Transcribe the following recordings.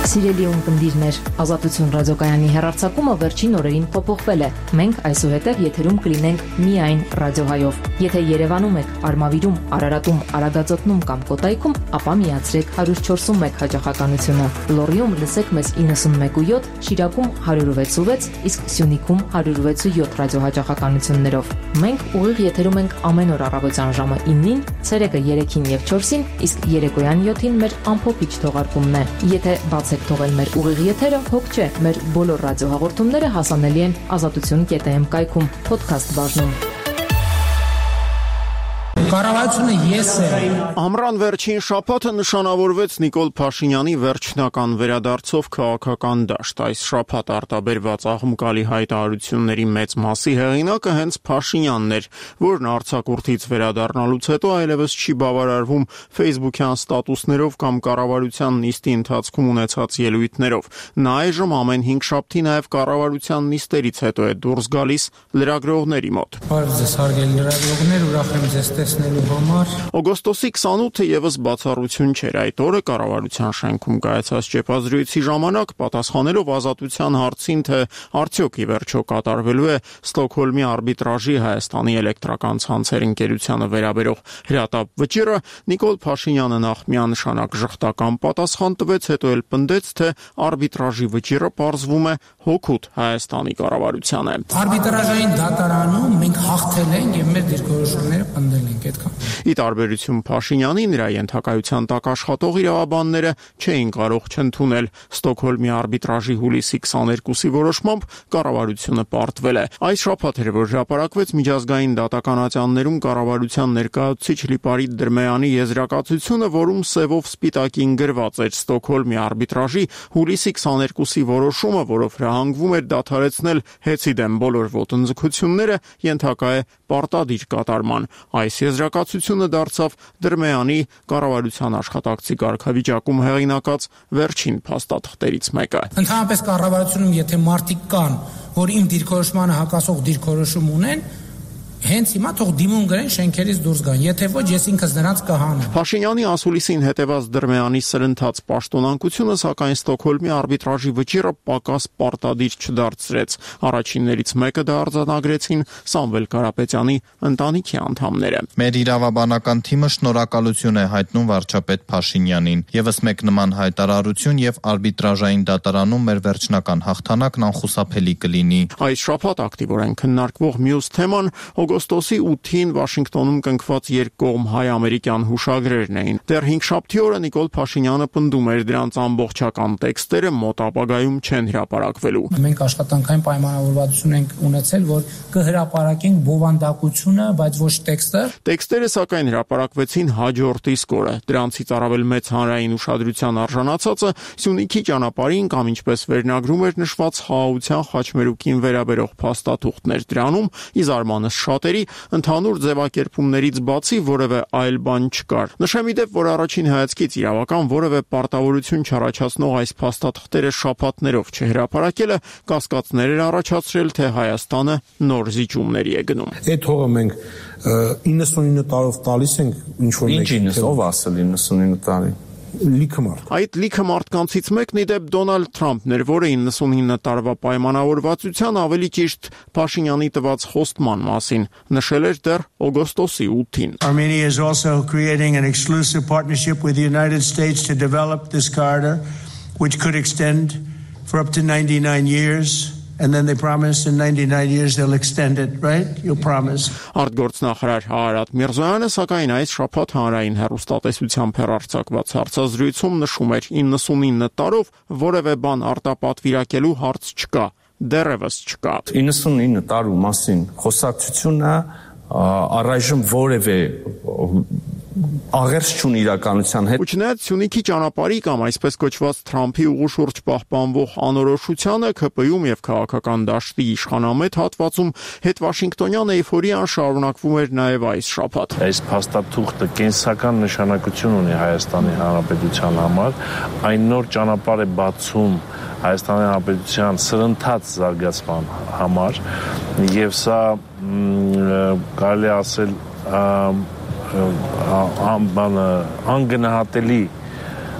Սիրելի ունկնդիրներ, Ազատություն ռադիոկայանի հեռարձակումը վերջին օրերին փոփոխվել է։ Մենք այսուհետև եթերում կլինենք միայն ռադիոհայով։ Եթե Երևանում եք, Արմավիրում, Արարատում, Արագածոտնում կամ Կոտայքում, ապա միացրեք 104.1 հաճախականությունը։ Լոռիում լսեք մեզ 91.7, Շիրակում 106.6, իսկ Սյունիքում 106.7 ռադիոհաճախականություններով։ Մենք ուղիղ եթերում ենք ամեն օր առավոտյան ժամը 9-ին, ցերեկը 3-ին եւ 4-ին, իսկ երեկոյան 7-ին մեր ամփոփիչ թողարկումն է։ Եթե բացեք թողել մեր ուղիղ եթերը, հոգ չէ, մեր բոլոր ռադիոհաղորդումները հասանելի են azatutun.am կայքում, podcast բաժնում։ Կառավարությունը ես եմ։ Ամռան վերջին շաբաթը նշանավորվեց Նիկոլ Փաշինյանի վերջնական վերադարձով քաղաքական դաշտ։ Այս շաբաթ արտաբերված աղմկալի հայտարարությունների մեծ մասի հեղինակը հենց Փաշինյանն էր, որն արձակուրդից վերադառնալուց հետո այլևս չի բավարարվում Facebook-յան ստատուսներով կամ կառավարության նիստի ընթացքում ունեցած ելույթներով։ Նա այժմ ամեն 5 շաբթի նաև կառավարության նիստերից հետո է դուրս գալիս լրագրողների մոտ։ Բարև ձեզ, հարգելի լրագրողներ, ուրախ եմ ձեզ տեսնելու համար։ Օգոստոսի 28-ը եւս բացառություն չէր։ Այդ օրը կառավարության շենքում կայացած ճեպազրույցի ժամանակ պատասխանելով ազատության հարցին, թե արդյոք ի վերջո կատարվելու է Ստոկհոլմի արբիտրաժի Հայաստանի էլեկտրական ցանցեր ընկերությանը վերաբերող հրատապ վճիռը, Նիկոլ Փաշինյանը նախ միանշանակ ժխտական պատասխան տվեց, հետո էլ պնդեց, թե արբիտրաժի վճիռը պարզվում է հօգուտ Հայաստանի կառավարության է։ Արբիտրաժային դատարանում մենք հաղթել ենք եւ մեր դիրքորոշումները պնդել ենք այդքան։ Ի տարբերություն Փաշինյանի, նրա ենթակայության տակ աշխատող իրավաբանները չէին կարող չընդունել Ստոկհոլմի արբիտրաժի հուլիսի 22-ի որոշմամբ կառավարությունը պարտվել է։ Այս շաբաթ էր, որ հրապարակվեց միջազգային դատականատյաններում կառավարության ներկայացուցիչ Լիպարիտ Դրմեյանի եզրակացությունը, որում սևով սպիտակին գրված էր Ստոկհոլմի արբիտրաժի հուլիսի 22-ի որոշումը, որով հրահանգվում էր դադարեցնել հեծի դեմ բոլոր ոտնձգությունները, ենթակա է պարտադիր կատարման։ Այս եզրակացությունը դարձավ Դրմեյանի կառավարության աշխատակցի կարգավիճակում հեղինակած վերջին փաստաթղթերից մեկը։ Ընդհանրապես կառավարությունում եթե մարդիկ կան, որ իմ դիրքորոշմանը հակասող դիրքորոշում ունեն, հենց հիմա թող դիմում գրեն շենքերից դուրս գան, եթե ոչ ես ինքս նրանց կհանեմ։ Փաշինյանի ասուլիսին հետևած Դրմեյանի սրընթաց պաշտոնանկությունը, սակայն Ստոկհոլմի արբիտրաժի վճիռը պակաս պարտադիր չդարձրեց։ Առաջիններից մեկը դա արձանագրեցին Սամվել Կարապետյանի ընտանիքի անդամները։ Մեր իրավաբանական թիմը շնորհակալություն է հայտնում վարչապետ Փաշինյանին։ Եվս մեկ նման հայտարարություն եւ արբիտրաժային դատարանում մեր վերջնական հաղթանակն անխուսափելի կլինի։ Այս շաբաթ ակտիվորեն քննարկվող մյուս թեման օգոստոսի 8-ին Վաշինգտոնում կնքված երկկողմ հայ-ամերիկյան հուշագրերն էին։ Դեռ 5 շաբթի օրը Նիկոլ Փաշինյանը պնդում էր դրանց ամբողջական տեքստերը մոտ ապագայում չեն հրապարակվելու։ Մենք աշխատանքային պայմանավորվածություն ենք ունեցել, որ կհրապարակենք բովանդակությունը, բայց ոչ տեքստը։ Տեքստերը սակայն հրապարակվեցին հաջորդ իսկ օրը։ Դրանցից առավել մեծ հանրային ուշադրության արժանացածը Սյունիքի ճանապարհին կամ ինչպես վերնագրում էր նշված Խաղաղության խաչմերուկին վերաբերող փաստաթուղթն էր։ Դրանում ի զարմանս շատերի ընդհանուր ձևակերպումներից բացի որևէ այլ բան չկար։ Նշեմ ի դեպ, որ առաջին հայացքից իրավական որևէ պարտավորություն չառաջացնող այս փաստաթղթերը շաբաթներով չհրապարակելը կասկածներ էր առաջացրել, թե Հայաստանը նոր զիջումների է գնում։ Այդ հողը մենք 99 տարով տալիս ենք ինչ-որ մեկին, ով ասել 99 տարի։ Լիքը մարդ։ Այդ լիքը մարդկանցից մեկն ի դեպ Դոնալդ Թրամփն էր, որը 99 տարվա պայմանավորվածության, ավելի ճիշտ Փաշինյանի տված խոստման մասին նշել էր դեռ օգոստոսի 8-ին։ Armenia is also creating an exclusive partnership with the United States to develop this corridor, which could extend for up to 99 years. And then they promise in 99 years they'll extend it, right? You promise. Արտգործնախարար Հարատ Միրզոյանը սակայն այս շաբաթ հանրային հեռուստատեսությամբ հեռարձակված հարցազրույցում նշում էր 99 տարով որևէ բան արտապատվիրակելու հարց չկա, դեռևս չկա։ 99 տարու մասին խոսակցությունը առայժմ որևէ աղերս չունի իրականության հետ։ Ու չնայած Սյունիքի ճանապարհի կամ այսպես կոչված Թրամփի ուղու շուրջ պահպանվող անորոշությանը ԿՊ-ում եւ քաղաքական դաշտի իշխանամետ հատվածում հետ Վաշինգտոնյան էյֆորիան շարունակվում էր նաեւ այս շաբաթ։ Այս փաստաթուղթը կենսական նշանակություն ունի Հայաստանի Հանրապետության համար, այն նոր ճանապարհ է բացում Հայաստանի Հանրապետության սրընթաց զարգացման համար եւ սա կարելի ասել անգնահատելի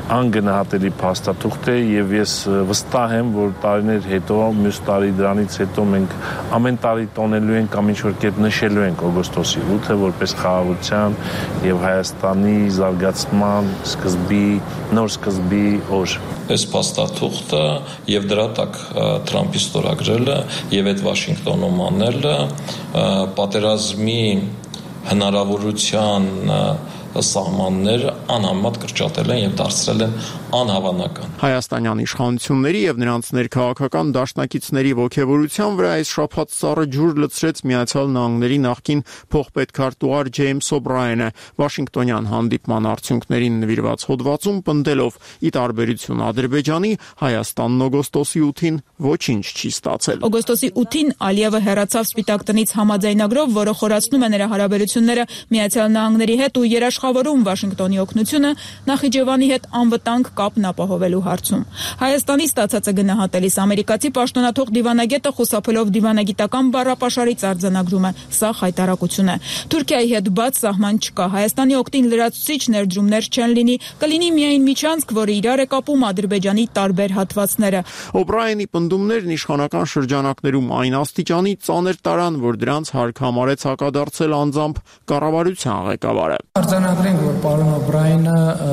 անգնահատելի փաստաթուղթ է եւ ես վստահ եմ, որ տարիներ հետո, մյուս տարի դրանից հետո մենք ամեն տարի տոնելու ենք կամ ինչ-որ կերպ նշելու ենք օգոստոսի 8-ը որպես խաղաղության եւ Հայաստանի զարգացման նոր սկզբի օր։ Այս փաստաթուղթը եւ դրա տակ Թրամփի ստորագրելը եւ այդ Վաշինգտոնում անելը պատերազմի հնարավորության սահմանները անհամեմատ կրճատել են եւ դարձրել են անհավանական։ Հայաստանյան իշխանությունների եւ նրանց ներքաղաքական դաշնակիցների ողջավորության վրա այս շաբաթ սառը ջուր լցրեց Միացյալ Նահանգների նախկին փոխպետքարտուղար Ջեյմս Օբրայենը Վաշինգտոնյան հանդիպման արդյունքներին նվիրված հոդվածում պնդելով՝ ի տարբերություն Ադրբեջանի, Հայաստանն օգոստոսի 8-ին ոչինչ չի ստացել։ Օգոստոսի 8-ին Ալիևը հեռացավ Սպիտակ տնից համաձայնագրով, որը խորացնում է նրա հարաբերությունները Միացյալ Նահանգների հետ ու երաշխավորում Վաշինգտոնի օգնությունը Նախիջևանի հետ անվտանգ կապն ապահովելու հարցում։ Հայաստանի ստացածը գնահատելիս ամերիկացի պաշտոնաթող դիվանագետը խուսափելով դիվանագիտական բառապաշարից արձանագրում է՝ սա խայտարակություն է։ Թուրքիայի հետ բաց սահման չկա, Հայաստանի օգտին լրացուցիչ ներդրումներ չեն լինի, կլինի միայն միջանցք, որը իրար է կապում Ադրբեջանի տարբեր հատվածները։ Օբրայենի պնդումներն իշխանական շրջանակներում այն աստիճանի ծանր տարան, որ դրանց հարկ համարեց հակադարձել անձամբ կառավարության ղեկավարը։ Արձանագրենք, որ պարոն Օբրայենը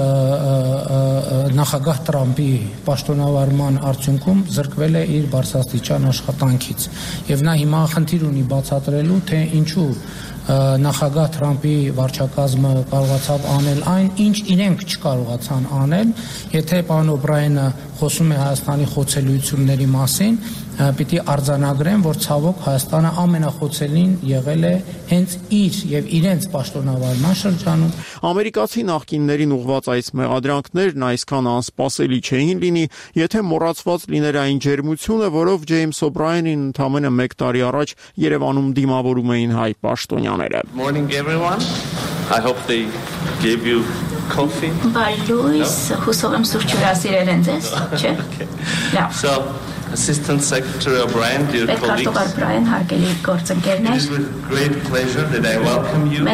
նախագահ Տրամփի պաշտոնավարման արդյունքում զրկվել է իր բարձրաստիճան աշխատանքից եւ նա հիմա խնդիր ունի բացատրելու, թե ինչու նախագահ Տրամփի վարչակազմը կարողացավ անել այն, ինչ իրենք չկարողացան անել, եթե պարոն Օբրայենը խոսում է Հայաստանի խոցելիությունների մասին, պիտի արձանագրեն, որ ցավոք Հայաստանը ամենախոցելին եղել է հենց իր եւ իրենց պաշտոնավարման շրջանում։ Ամերիկացի նախկիններին ուղղված այս մեղադրանքներն այսքան անսպասելի չէին լինի, եթե մոռացված լիներ այն ջերմությունը, որով Ջեյմս Օբրայենին ընդամենը 1 տարի առաջ Երևանում դիմավորում էին հայ պաշտոնյաները։ Morning everyone. I hope they gave you coffee. Բարի լույս, հուսով եմ սուրճ հյուրասիրել են ձեզ, չէ՞։ Լավ։ So Assistant Secretary O'Brien, dear colleagues, it is with great pleasure that I welcome you.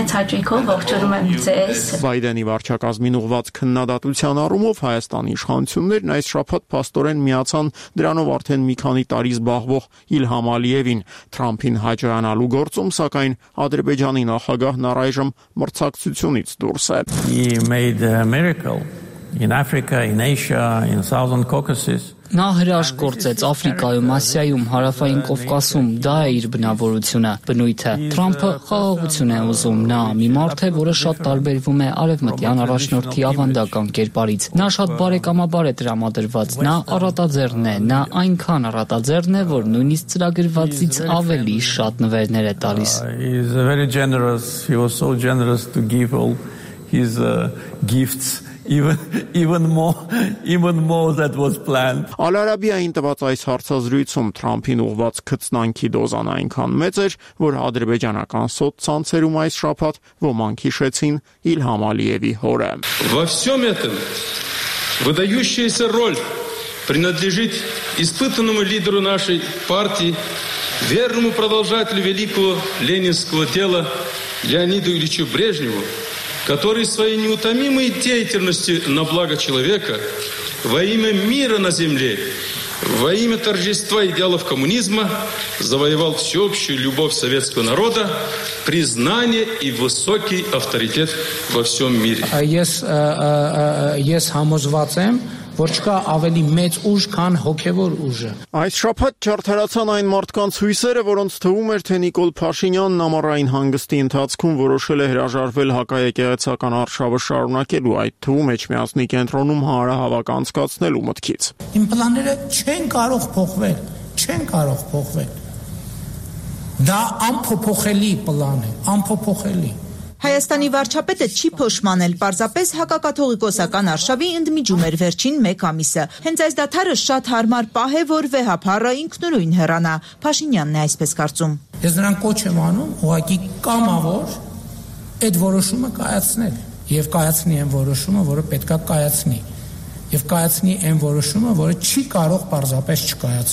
Բայդենի վարչակազմին ուղղված քննադատության առումով Հայաստանի իշխանություններն այս շաբաթ փաստորեն միացան դրանով արդեն մի քանի տարի զբաղվող Իլհամ Ալիևին Թրամփին հաջողանալու գործում, սակայն Ադրբեջանի նախագահն առայժմ մրցակցությունից դուրս է։ He made a miracle in Africa, in Asia, in Southern Caucasus. Նա հրաշք գործեց Աֆրիկայում, Ասիայում, Հարավային Կովկասում, դա է իր բնավորությունը, բնույթը։ Թրամփը խաղաղություն է ուզում, նա մի մարդ է, որը շատ տարբերվում է արևմտյան առաջնորդի ավանդական կերպարից։ Նա շատ բարեկամաբար է տրամադրված, նա առատաձեռն է, նա այնքան առատաձեռն է, որ նույնիսկ ծրագրվածից ավելի շատ նվերներ է տալիս։ He is very generous. He was so generous to give all his gifts. Even more that was planned. Ալ-Արաբիային տված այս հարցազրույցում Թրամփին ուղղված քծնանքի դոզան այնքան մեծ էր, որ ադրբեջանական սոցցանցերում այս շաբաթ ոմանք հիշեցին Իլհամ Ալիևի հորը։ Во всем этом выдающаяся роль принадлежит испытанному лидеру нашей партии, верному продолжателю великого ленинского дела Леониду Ильичу Брежневу, который своей неутомимой деятельностью на благо человека, во имя мира на земле, во имя торжества идеалов коммунизма завоевал всеобщую любовь советского народа, признание и высокий авторитет во всем мире. Ես համոզված եմ, որ չկա ավելի մեծ ուժ, քան հոգևոր ուժը։ Այս շաբաթ չարդարացան այն մարդկանց հույսերը, որոնց թվում էր, թե Նիկոլ Փաշինյանն ամառային հանգստի ընթացքում որոշել է հրաժարվել հակաեկեղեցական արշավը շարունակելու, այդ թվում Էջմիածնի կենտրոնում հանրահավաք անցկացնելու մտքից։ Իմ պլանները չեն կարող փոխվել։ Դա անփոփոխելի պլան է, անփոփոխելի։ Հայաստանի վարչապետը չի փոշմանել, պարզապես հակակաթողիկոսական արշավի ընդմիջում էր վերջին 1 ամիսը։ Հենց այս դադարը շատ հարմար պահ է, որ վեհափառը ինքնուրույն հեռանա։ Փաշինյանն է այսպես կարծում։ Ես նրան կոչ եմ անում ուղղակի կամավոր այդ որոշումը կայացնել եւ կայացնի այն որոշումը, որը պետքա կայացնի եւ կայացնի այն որոշումը, որը չի կարող պարզապես չկայացվել։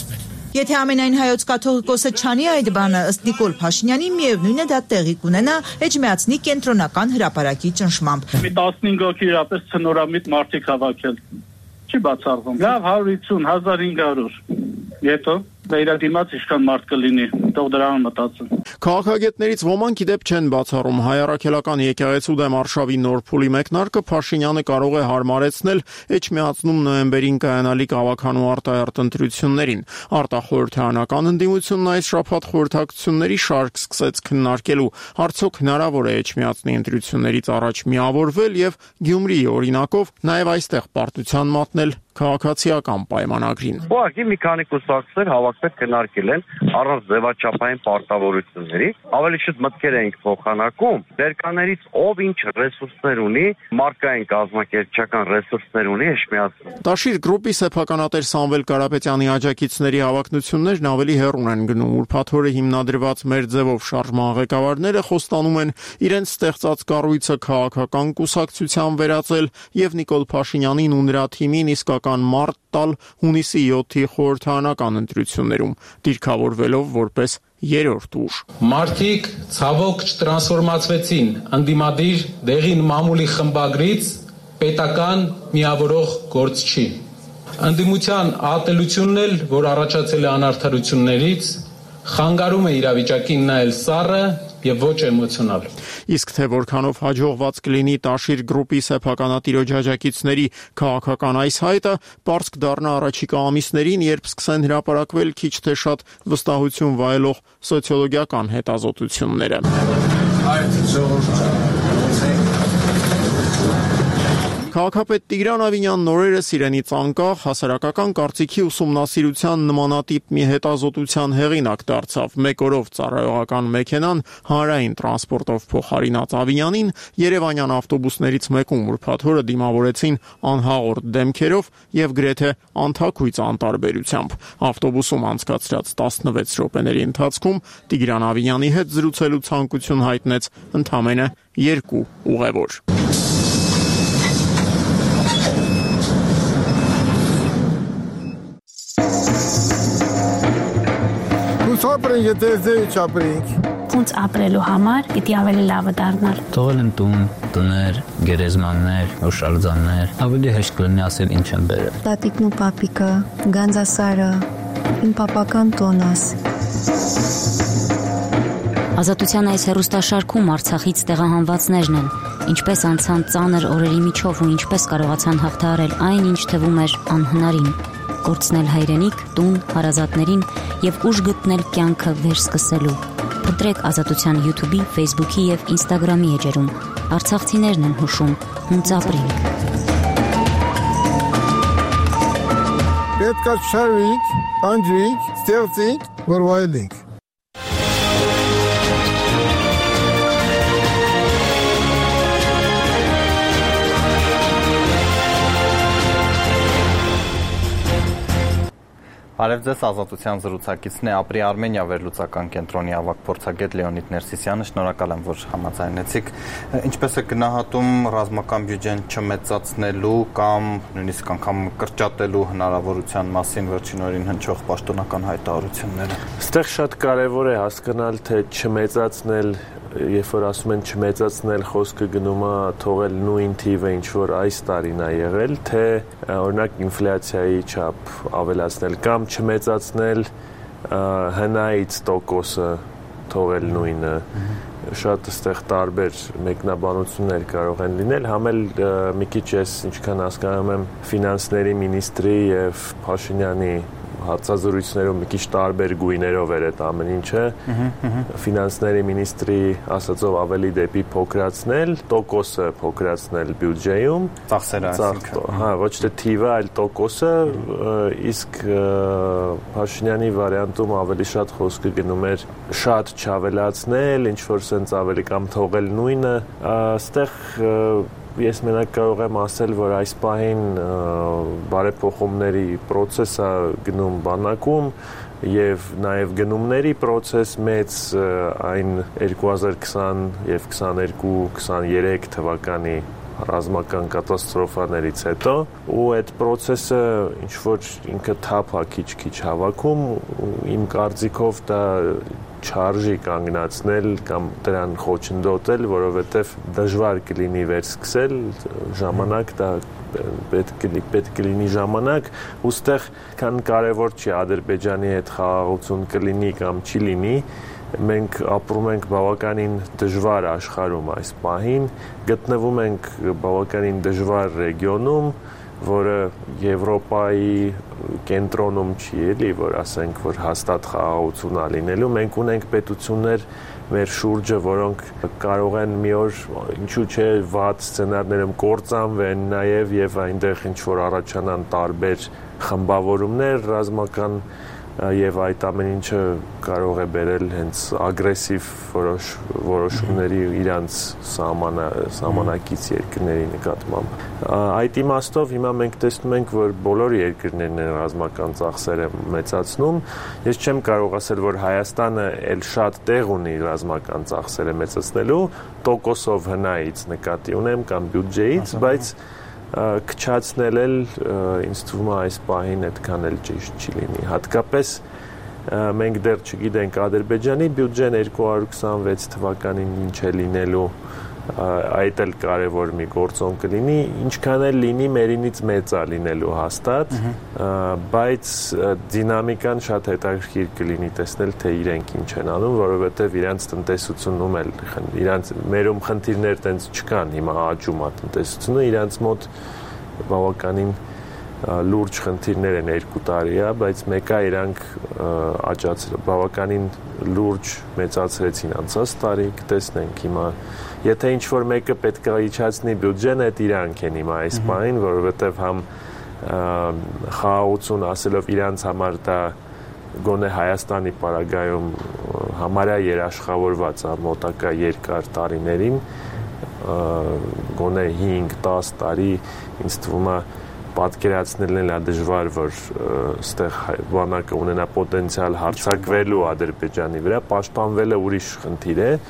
Եթե ամենայն հայոց կաթողիկոսը չանի այդ բանը, ըստ Նիկոլ Փաշինյանի, միևնույն է դա տեղի կունենա Էջմիածնի կենտրոնական հրապարակի ճնշմամբ։ Մի 15 հոգի իրապես ցնորամիտ մարդիկ հավաքել։ Չի բացառվում։ Լավ 150 1500։ Եթե դրա դիմաց ինչքան մարդ կլինի, թող դրան մտածեն։ Քաղաքագետներից ոմանք իդեպ չեն բացառում հայ առաքելական եկեղեցու դեմ արշավի նոր փուլի մեկնարկը Փաշինյանը կարող է հարմարեցնել Էջմիածնում նոյեմբերին կայանալիք ավականու արտահերտ ընտրություններին։ Արտախորհրդարանական ընդդիմությունն այս շաբաթ խորհրդակցությունների շարք սկսեց քննարկելու, արդյոք հնարավոր է Էջմիածնի ընտրություններից առաջ միավորվել եւ Գյումրիի օրինակով նաեւ այստեղ պարտության մատնել քաղաքացիական պայմանագրին։ Ուղղակի մի քանի կուսակցներ հավաքվել քննարկել են առանց ձևաչափային պարտավորությունների, ավելի շուտ մտքեր էինք փոխանակում, ներկաներից ով ինչ ռեսուրսներ ունի, մարկային կազմակերպչական ռեսուրսներ ունի Էջմիածնում։ Տաշիր գրուպի սեփականատեր Սամվել Կարապետյանի աջակիցների հավակնություններն ավելի հեռուն են գնում, ուրբաթ օրը հիմնադրված մեր ձևով շարժման ղեկավարները խոստանում են իրենց ստեղծած կառույցը քաղաքական կուսակցության վերածել եւ Նիկոլ Փաշինյանին ու նրա թիմին իսկական մարտ տալ հունիսի 7-ի խորհրդարանական ընտրություններում, դիրքավորվելով որպես երրորդ ուժ։ Մարդիկ ցավոք չտրանսֆորմացվեցին ընդդիմադիր դեղին մամուլի խմբագրից պետական միավորող գործչի։ Ընդդիմության ատելությունն էլ, որ առաջացել է անարդարություններից, խանգարում է իրավիճակին նայել սառը եւ ոչ էմոցիոնալ։ Իսկ թե որքանով հաջողված կլինի Տաշիր գրուպի սեփականատիրոջ աջակիցների քաղաքական այս հայտը, պարզ կդառնա առաջիկա ամիսներին, երբ սկսեն հրապարակվել քիչ թե շատ վստահություն վայելող սոցիոլոգիական հետազոտությունները։ Քաղաքապետ Տիգրան Ավինյանն օրերս իրենից անկախ հասարակական կարծիքի ուսումնասիրության նմանատիպ մի հետազոտության հեղինակ դարձավ։ Մեկ օրով ծառայողական մեքենան հանրային տրանսպորտով փոխարինած Ավինյանին երևանյան ավտոբուսներից մեկում ուրբաթ օրը դիմավորեցին անհաղորդ դեմքերով եւ գրեթե անթաքույց անտարբերությամբ։ Ավտոբուսում անցկացրած 16 րոպեների ընթացքում Տիգրան Ավինյանի հետ զրուցելու ցանկություն հայտնեց ընդամենը 2 ուղևոր։ Ապրենք, եթե ձեզ չապրենք։ Ոնց ապրելու համար պիտի ավելի լավը դառնալ։ Թողել են տուն, տներ, գերեզմաններ, հուշարձաններ, ավելի հեշտ կլինի ասել ինչ են բերել։ Տատիկն ու պապիկը, Գանձասարը, իմ պապական տոնս։ Ազատության այս հեռուստաշարքում Արցախից տեղահանվածներն են, ինչպես անցան ծանր օրերի միջով ու ինչպես կարողացան հաղթահարել այն, ինչ թվում էր անհնարին։ Կորցնել հայրենիք, տուն, հարազատներին եւ ուժ գտնել կյանքը վերսկսելու։ Փնտրեք Ազատության YouTube-ի, Facebook-ի եւ Instagram-ի էջերում։ Արցախցիներն են հուշում, ոնց ապրենք։ Պետք է շարվենք, անջրենք, ստեղծենք, որ վայելենք։ Բարև ձեզ, Ազատության զրուցակիցն է Ապրի Արմենիա վերլուծական կենտրոնի ավագ փորձագետ Լեոնիդ Ներսիսյանը, շնորհակալ եմ, որ համաձայնեցիք։ Ինչպես է գնահատում ռազմական բյուջեն չմեծացնելու կամ նույնիսկ անգամ կրճատելու հնարավորության մասին վերջին օրին հնչող պաշտոնական հայտարարությունները։ Այստեղ շատ կարևոր է հասկանալ, թե չմեծացնել, երբ որ ասում են չմեծացնել, խոսքը գնում է թողել նույն թիվը, ինչ որ այս տարին է եղել, թե օրինակ ինֆլյացիայի չափ ավելացնել կամ չմեծացնել հնայից տոկոսը թողել նույնը։ Շատ այստեղ տարբեր մեկնաբանություններ կարող են լինել, համ էլ մի քիչ ես ինչքան հասկանում եմ ֆինանսների մինիստրի եւ Փաշինյանի հարցազրույցներում մի քիչ տարբեր գույներով էր այդ ամեն ինչը։ Ֆինանսների մինիստրի ասածով ավելի դեպի փոքրացնել, տոկոսը փոքրացնել բյուջեում, ծախսերը այսինքն։ Հա, ոչ թե թիվը, այլ տոկոսը, իսկ Փաշինյանի վարիանտում ավելի շատ խոսքը գնում էր շատ չավելացնել, ինչ որ սենց ավելի կամ թողել նույնը, այստեղ ես մենակ կարող եմ ասել, որ այս պահին բարեփոխումների պրոցեսը գնում բանակում եւ նաեւ գնումների պրոցես մեծ այն 2020 եւ 22-23 թվականի ռազմական կատաստրոֆաներից հետո ու այդ process-ը ինչ որ ինքը թափ է քիչ-քիչ հավաքում իմ կարծիքով դա չարժի կանգնացնել կամ դրան խոչընդոտել, որովհետև դժվար կլինի վերսկսել ժամանակ դա պետք կլինի ժամանակ ուստեղ քան կարևոր չի Ադրբեջանի հետ խաղաղություն կլինի կամ չի լինի մենք ապրում ենք բավականին դժվար աշխարհում այս պահին, գտնվում ենք բավականին դժվար ռեգիոնում, որը Եվրոպայի կենտրոնում չի էլի, որ ասենք, որ հաստատ խաղաղություն ա լինելու, մենք ունենք պետություններ մեր շուրջը, որոնք կարող են մի օր, ինչու՞ չէ, վատ սցենարներում կործանվեն նաև եւ այնտեղ ինչ որ առաջանան տարբեր խմբավորումներ ռազմական եւ այդ ամեն ինչը կարող է բերել հենց ագրեսիվ որոշումների իրանց սահմանակից երկրների նկատմամբ։ Այդ իմաստով հիմա մենք տեսնում ենք, որ բոլոր երկրներն են ռազմական ծախսերը մեծացնում։ Ես չեմ կարող ասել, որ Հայաստանը էլ շատ տեղ ունի ռազմական ծախսերը մեծացնելու, տոկոսով հնայից նկատի ունեմ կամ բյուջեից, բայց քչացնել էլ ինձ թվում է այս պահին այդքան էլ ճիշտ չի լինի։ Հատկապես մենք դեռ չգիտենք Ադրբեջանի բյուջեն 226 թվականին ինչ է լինելու, այդ էլ կարևոր մի գործոն կլինի, ինչքան էլ լինի մերինից մեծ է լինելու հաստատ, բայց դինամիկան շատ հետաքրքիր կլինի տեսնել, թե իրենք ինչ են անում, որովհետև իրանց տնտեսությունում էլ իրանց մերում խնդիրներ տենց չկան, հիմա աճում է տնտեսությունը, իրանց մոտ բավականին լուրջ խնդիրներ են 2 տարի է, բայց մեկը իրանք աճացրել, բավականին լուրջ մեծացրեցին անցած տարի, կտեսնենք հիմա Եթե ինչ-որ մեկը պետք է իջացնի բյուջեն, այդ իրանք են հիմա այս պահին, որովհետև համ խաղաղություն ասելով իրանց համար դա գոնե Հայաստանի պարագայում համարյա երաշխավորված է մոտակա երկար տարիներին, գոնե 5-10 տարի ինձ թվում է պատկերացնելն էլ է դժվար, որ ստեղ բանակը ունենա պոտենցիալ հարձակվելու Ադրբեջանի վրա, պաշտպանվելը ուրիշ խնդիր է,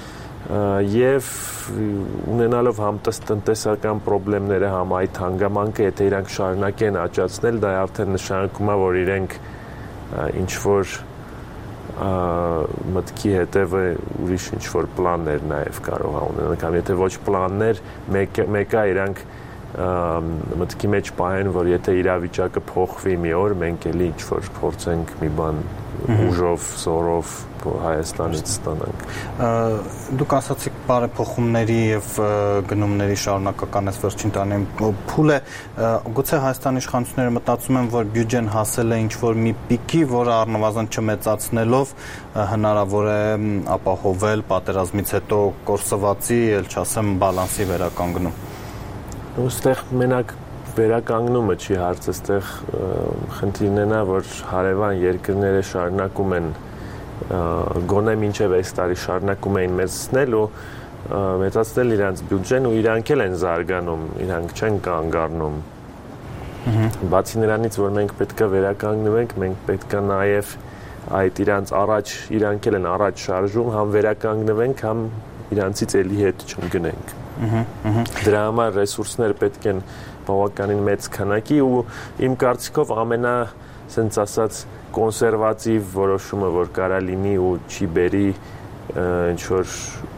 եւ ունենալով համ տնտեսական խնդիրները, համ այդ հանգամանքը, եթե իրանք շարունակեն աճացնել, դա արդեն նշանակում է, որ իրենք ինչ որ մտքի հետևը ուրիշ ինչ որ պլաններ նաև կարող է ունենալ, կամ եթե ոչ պլաններ, մեկը իրանք մտքի մեջ պահեն, որ եթե իրավիճակը փոխվի մի օր, մենք էլի ինչ որ փորձենք մի բան ուժով, զորով Հայաստանից ստանանք։ Դուք ասացիք բարեփոխումների եւ գնումների շարունակական այս վերջին տարիներին փուլ է, գուցե Հայաստանի իշխանությունները մտածում են, որ բյուջեն հասել է ինչ որ մի պիկի, որը առնվազն չմեծացնելով հնարավոր է ապահովել պատերազմից հետո կորսվածի, ել չասեմ բալանսի վերականգնում։ Ոստեղ մենակ վերականգնումը չի հարցը, այստեղ խնդիրն է, որ հարևան երկրները շարունակում են գոնե մինչև այս տարի շարունակում էին մեծացնել իրանց բյուջեն ու իրանք էլ են զարգանում, իրանք չեն կանգ առնում։ Բացի նրանից, որ մենք պետք է վերականգնվենք, մենք պետք է նաև այդ իրանք էլ են առաջ շարժում, համ վերականգնվենք, համ իրանցից էլի հետ չընկնենք։ Դրա համար ռեսուրսներ պետք են բավականին մեծ քանակի ու իմ կարծիքով սենց ասած կոնսերվատիվ որոշումը, որ կարա լինի ու չի բերի ինչ-որ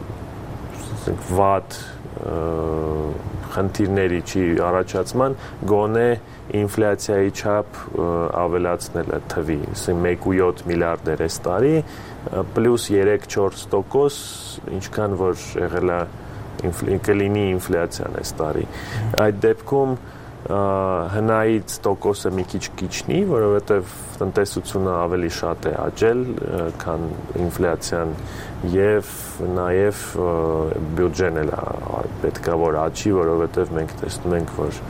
վատ խնդիրների չի առաջացման, գոնե ինֆլյացիայի չափ ավելացնելը թվի, 1.7 միլիարդ էր այս տարի, պլյուս 3-4%, ինչքան որ եղել է կլինի ինֆլյացիան այս տարի։ Այդ դեպքում հնայից տոկոսը մի քիչ կիչնի, որովհետև տնտեսությունը ավելի շատ է աճել, քան ինֆլյացիան եւ նաեւ բյուջեն էլ պետք է որ աճի, որովհետև մենք տեսնում ենք, որ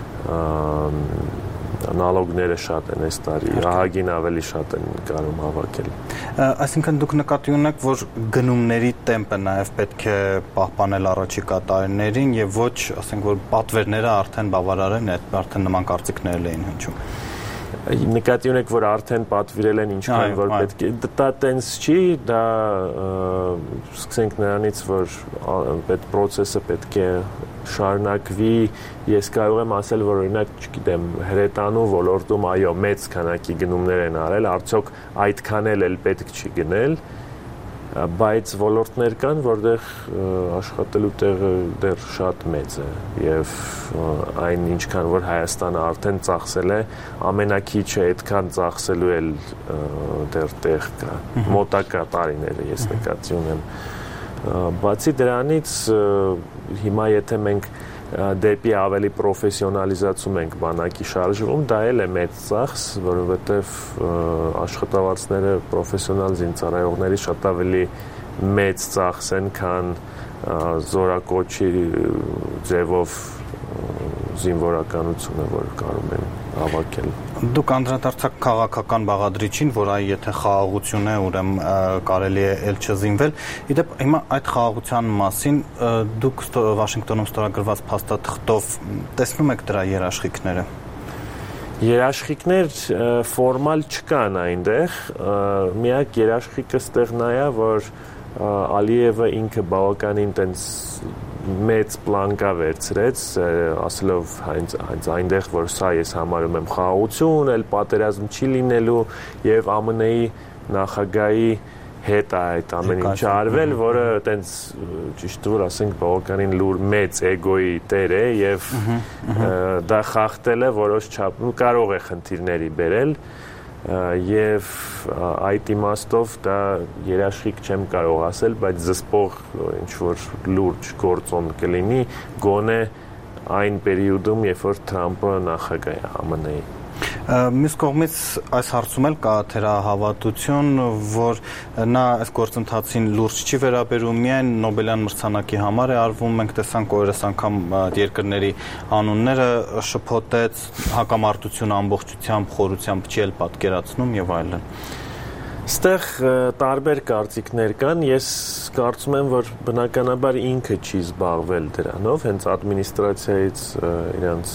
նալոգները շատ են այս տարի, ահագին ավելի շատ են կարում հավաքել։ Այսինքն դուք նկատի ունեք, որ գնումների տեմպը նաև պետք է պահպանել առաջիկա տարիներին եւ ոչ, ասենք որ պատվերները արդեն բավարար են, արդեն նման կարծիքներ էին հնչում։ Նկատի ունեք, որ արդեն պատվիրել են ինչքան որ պետք է, դա տենց չի, դա սկսենք նրանից, որ այդ process-ը պետք է շարունակվի, ես կարող եմ ասել, որ օրինակ, չգիտեմ, հրետանու ոլորտում այո, մեծ քանակի գնումներ են արել, արդյոք այդքան էլ պետք չի գնել, բայց ոլորտներ կան, որտեղ աշխատելու տեղը դեռ շատ մեծ է եւ այն ինչքան որ Հայաստանը արդեն ծախսել է, ամենակիչը այդքան ծախսելու էլ դեռ տեղ կա, մոտակա տարիները ես նկատի ունեմ։ Բացի դրանից հիմա եթե մենք դեպի ավելի պրոֆեսիոնալիզացում ենք բանակի շարժվում, դա էլ է մեծ ծախս, որովհետև աշխատավարձները պրոֆեսիոնալ զինծառայողների շատ ավելի մեծ ծախս են, քան զորակոչի ձևով զինվորականությունը, որ կարող են հավաքել։ Դուք անդրադարձաք քաղաքական բաղադրիչին, որ այ եթե խաղաղություն է, ուրեմն կարելի է ել չզինվել։ Իդեպ հիմա այդ խաղաղության մասին դուք Վաշինգտոնում ստորագրված փաստաթղթով տեսնում եք դրա երաշխիքները։ Երաշխիքներ ֆորմալ չկան այնտեղ, միակ երաշխիքը ստեղ նա է, որ Ալիևը ինքը բավականին տենց մեծ պլանկա վերցրեց, ասելով հենց այնտեղ, որ սա ես համարում եմ խաղաղություն, էլ պատերազմ չի լինելու եւ ԱՄՆ-ի նախագահի հետ այդ ամեն ինչը արվել, որը տենց ճիշտ որ ասենք բավականին լուր մեծ էգոյի տեր է եւ դա խախտել է որոշ չափ, կարող է խնդիրների բերել եւ այդ իմաստով դա երաշխիք չեմ կարող ասել, բայց զսպող ինչ որ լուրջ գործոն կլինի գոնե այն պերիոդում, երբ որ Թրամփը նախագահ է ԱՄՆ-ի։ Մյուս կողմից այս հարցում էլ կա թերահավատություն, որ նա այս գործընթացին լուրջ չի վերաբերում, միայն Նոբելյան մրցանակի համար է արվում, մենք տեսանք օրերս անգամ երկրների անունները շփոթեց, հակամարտությունը ամբողջությամբ, խորությամբ չի էլ պատկերացնում եւ այլն։ Ստեղ տարբեր կարծիքներ կան, ես կարծում եմ, որ բնականաբար ինքը չի զբաղվել դրանով, հենց ադմինիստրացիայից իրանց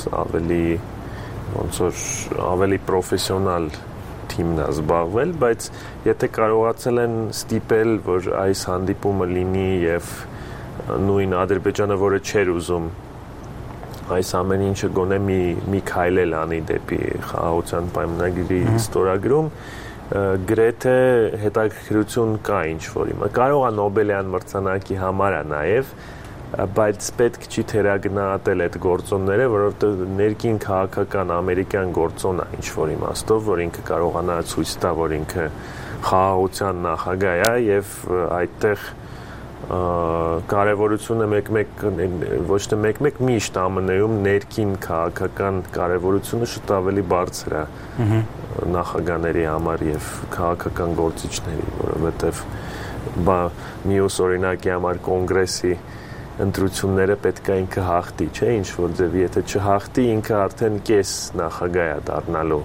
ոնց որ ավելի պրոֆեսիոնալ թիմն է զբաղվել, բայց եթե կարողացել են ստիպել, որ այս հանդիպումը լինի եւ նույն Ադրբեջանը, որը չէր ուզում այս ամեն ինչը գոնե մի քայլել անի դեպի խաղաղության պայմանագրի ստորագրում, գրեթե հետաքրքրություն կա ինչ որ հիմա։ Կարող է Նոբելյան մրցանակի համար է նաեւ, բայց պետք չի թերագնահատել այդ գործոնները, որովհետեւ ներքին քաղաքական ամերիկյան գործոն է ինչ որ իմաստով, որ ինքը կարողանա ցույց տա, որ ինքը խաղաղության նախագահ է եւ այդտեղ կարևորությունը ոչ թե մեկ միշտ ԱՄՆ-ում ներքին քաղաքական կարևորությունը շատ ավելի բարձր է նախագահների համար եւ քաղաքական գործիչների, որովհետեւ մյուս օրինակի համար կոնգրեսի ընտրությունները պետք է ինքը հաղթի, չէ՞, ինչ որ ձև, եթե չհաղթի, ինքը արդեն կես նախագահ է դառնալու։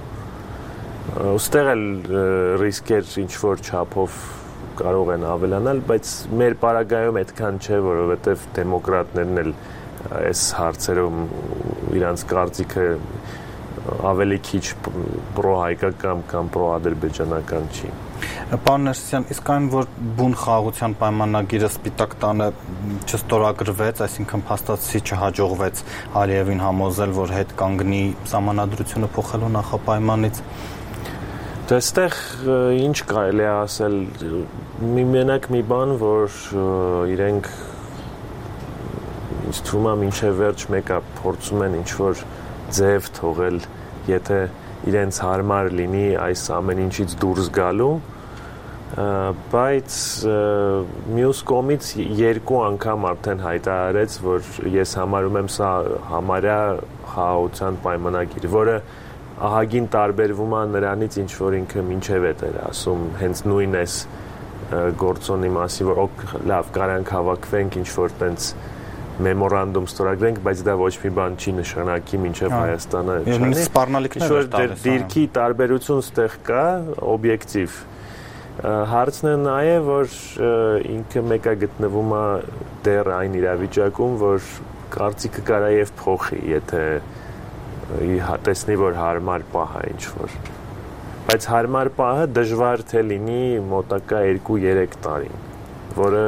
Ոստեղ էլ ռիսկեր ինչ որ չափով կարող են ավելանալ, բայց մեր պարագայում այդքան չէ, որովհետև դեմոկրատներն էլ այս հարցերում իրանց կարծիքը ավելի քիչ պրոհայկական կամ պրոադրբեջանական չի։ Պարոն Ներսիսյան, իսկ այն, որ բուն խաղաղության պայմանագիրը Սպիտակ տանը չստորագրվեց, այսինքն փաստացի չհաջողվեց Ալիևին համոզել, որ հետ կանգնի սահմանադրությունը փոխելու նախապայմանից։ Այստեղ ինչ կարելի է ասել, մենակ մի բան, որ իրենք ինձ թվում է մինչև վերջ մեկը փորձում են ինչ-որ ձև թողել, եթե իրենց հարմար լինի այս ամեն ինչից դուրս գալու, բայց մյուս կողմից երկու անգամ արդեն հայտարարեց, որ ես համարում եմ սա համարյա խաղաղության պայմանագիր, որը ահագին տարբերվում է նրանից, ինչ որ ինքը մինչև էր ասում, հենց նույն էս գործոնի մասի, որ լավ կարանք հավաքվենք, ինչ որ տենց մեմորանդում ստորագրենք, բայց դա ոչ մի բան չի նշանակի մինչև Հայաստանը չանի։ Դիրքի տարբերություն ստեղ կա, օբյեկտիվ։ Հարցն է նաև, որ ինքը մեկը գտնվում է դեռ այն իրավիճակում, որ կարծիքը կարա եւ փոխի, եթե տեսնի, որ հարմար պահ է ինչ-որ։ Բայց հարմար պահը դժվար թե լինի մոտակա 2-3 տարին, որը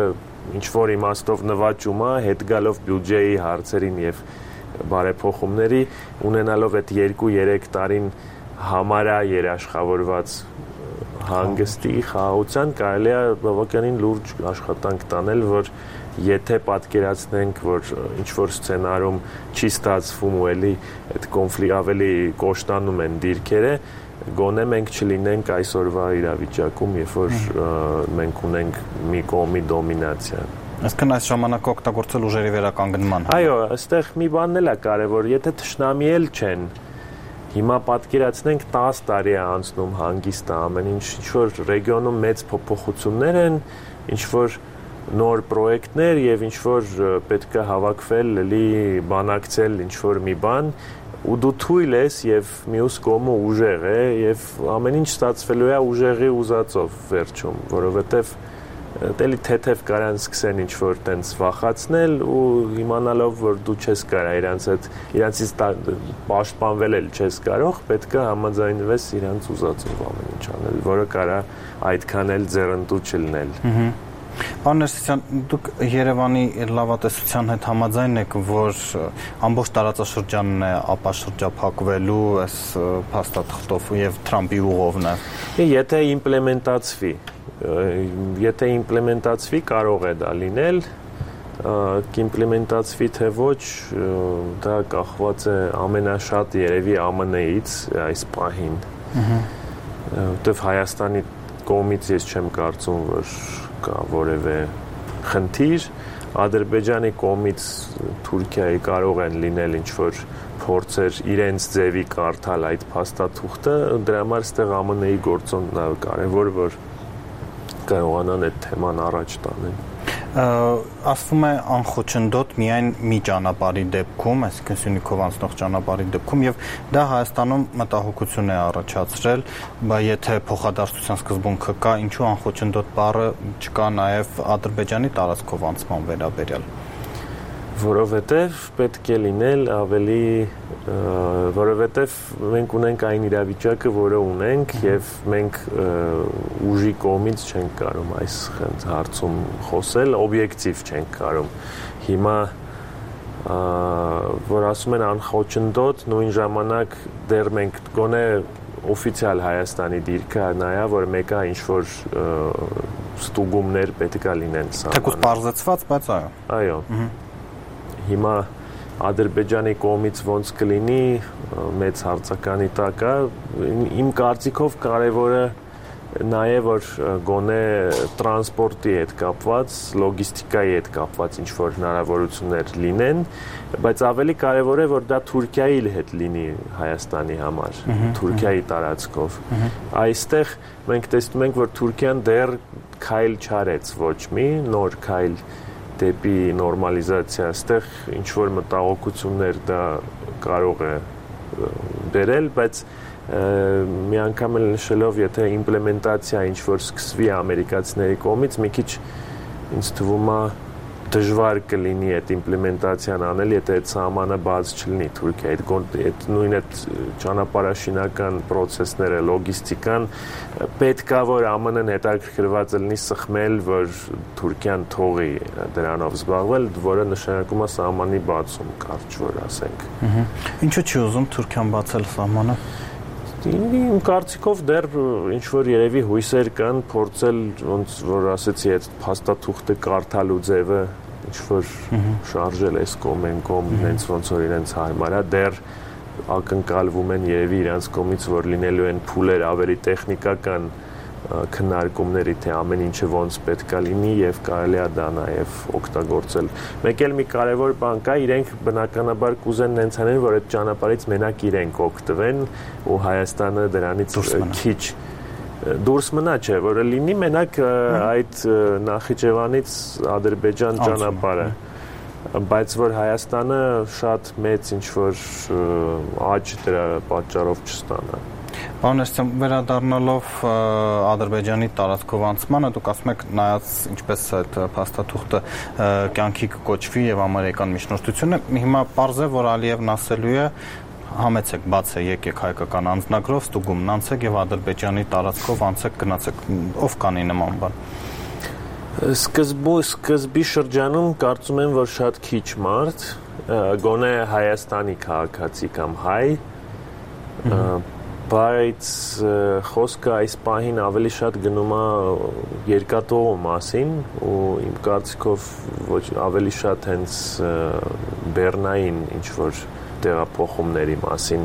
ինչ որ իմաստով նվաճում է, հետ գալով բյուջեի հարցերին եւ բարեփոխումների, ունենալով այդ 2-3 տարին համարյա երաշխավորված հանգստի խաղաղության կարելի է բավականին լուրջ աշխատանք տանել, որ եթե պատկերացնենք, որ ինչ-որ սցենարում չի ստացվում ու էլի այդ կոնֆլիկտ ավելի կոշտանում են դիրքերը, գոնե մենք չլինենք այսօրվա իրավիճակում, երբ որ մենք ունենք մի կողմի դոմինացիա։ Այսինքն այս ժամանակ օգտագործել ուժերի վերականգնման։ Այո, այստեղ մի բանն էլ է կարևոր, եթե թշնամի էլ չեն, հիմա պատկերացնենք 10 տարի է անցնում հանգիստը ամեն ինչ-որ ռեգիոնում մեծ փոփոխություններ են, ինչ-որ նոր պրոյեկտներ եւ ինչ-որ պետք է հավաքվել, էլի բանակցել ինչ-որ մի բան, ու դու թույլ ես եւ մյուս կողմը ուժեղ է եւ ամեն ինչ ստացվելու է ուժեղի ուզածով վերջում, որովհետեւ դելի թեթև կարան սկսեն ինչ-որ տենց վախացնել ու իմանալով, որ դու չես կարա իրանցից պաշտպանվել էլ չես կարող, պետք է համաձայնվես իրանց ուզածով ամեն ինչ անել, որը կարա այդքան էլ ձեռնտու չլինել։ Պարոն Ներսիսյան, դուք Երևանի լավատեսության հետ համաձայն եք, որ ամբողջ տարածաշրջանն է ապաշրջափակվելու այս փաստաթղթով եւ Թրամփի ուղովն է։ Եթե իմպլեմենտացվի, կարող է դա լինել, կիմպլեմենտացվի թե ոչ, դա կախված է ամենաշատ երևի ԱՄՆ-ից այս պահին։ Որտեվ Հայաստանի կողմից ես չեմ կարծում, որ կա որևէ խնդիր, Ադրբեջանի կողմից Թուրքիայի կարող են լինել ինչ-որ փորձեր իրենց ձևի կարդալ այդ փաստաթուղթը, դրա համար ստեղ ԱՄՆ-ի գործոնն է կարևոր, որ կարողանան այդ թեման առաջ տանել։ Ասվում է անխոչնդոտ միայն մի ճանապարհի դեպքում, այսինքն Սյունիքով անցնող ճանապարհի դեպքում, եւ դա Հայաստանում մտահոգություն է առաջացրել, բայց եթե փոխադարձության սկզբունքը կա, ինչու անխոչնդոտ բառը չկա նաեւ Ադրբեջանի տարածքով անցման վերաբերյալ։ Որովհետև պետք է լինել ավելի, որովհետև մենք ունենք այն իրավիճակը, որը ունենք եւ մենք ուժի կողմից չենք կարող այս հարցում խոսել, օբյեկտիվ չենք կարող։ Հիմա որ ասում են անխոչնդոտ, նույն ժամանակ դեռ մենք գոնե օֆիցիալ Հայաստանի դիրքը նայա, որ մեկը ինչ-որ ստուգումներ պետք է լինեն սա։ Թեկուզ բարձրացված, բայց այո։ Այո։ Հիմա Ադրբեջանի կողմից ոնց կլինի մեծ հարցականի տակ է, իմ կարծիքով կարևորը նաև որ գոնե տրանսպորտի հետ կապված, լոգիստիկայի հետ կապված ինչ-որ հնարավորություններ լինեն, բայց ավելի կարևոր է, որ դա Թուրքիայի հետ լինի Հայաստանի համար, Թուրքիայի տարածքով։ Այստեղ մենք տեսնում ենք, որ Թուրքիան դեռ քայլ չարեց ոչ մի նոր քայլ դեպի նորմալիզացիա, այստեղ ինչ-որ մտահոգություններ դա կարող է բերել, բայց մի անգամ էլ նշելով, եթե իմպլեմենտացիա ինչ-որ սկսվի ամերիկացիների կողմից, մի քիչ ինձ թվում է դժվար կլինի այդ իմպլեմենտացիան անել, եթե այդ սահմանը բաց չլինի Թուրքիայի, այդ նույն այդ ճանապարհաշինական process-ները, լոգիստիկան պետք է որ ԱՄՆ-ն հետաքրքրված լինի սխմել, որ Թուրքիան թողի դրանով զբաղվել, որը նշանակում է սահմանի բացում, կարճ որ ասենք։ Ինչու՞ չի ուզում Թուրքիան բացել սահմանը։ Իմ կարծիքով դեռ ինչ-որ երևի հույսեր կան փորձել, ոնց որ ասեցի, այդ փաստաթուղթը կարդալու ձևը ինչ-որ շարժել այս կողմ են կողմ, հենց ոնց որ իրենց հարմար է, դեռ ակնկալվում են երևի իրանց կողմից, որ լինելու են փուլեր ավելի տեխնիկական քննարկումների, թե ամեն ինչը ոնց պետք է լինի եւ կարելի է դա նաեւ օգտագործել։ Մեկ էլ մի կարևոր բան կա, իրենք բնականաբար կուզեն նենց անեն, որ այդ ճանապարհից մենակ իրենք օգտվեն ու Հայաստանը դրանից քիչ դուրս մնա, չէ, որը լինի մենակ այդ Նախիջևանից Ադրբեջան ճանապարհը, բայց որ Հայաստանը շատ մեծ ինչ-որ աճ դրա պատճառով չստանա։ Պարոն Ներսիսյան, վերադառնալով Ադրբեջանի տարածքով անցմանը, դուք ասում եք, նայած ինչպես այդ փաստաթուղթը կյանքի կկոչվի եւ ամերիկյան միջնորդությունը, հիմա պարզ է, որ Ալիևն ասելու է համեցեք, բաց է, եկեք հայկական անձնագրով, ստուգումն անցեք եւ Ադրբեջանի տարածքով անցեք, գնացեք, ով կանի նման բան։ Սկզբի շրջանում կարծում եմ, որ շատ քիչ մարդ, գոնե Հայաստանի քաղաքացի կամ հայ, բայց խոսքը այս պահին ավելի շատ գնում է երկաթուղու մասին ու իմ կարծիքով ոչ ավելի շատ հենց բեռնային ինչ որ տեղափոխումների մասին,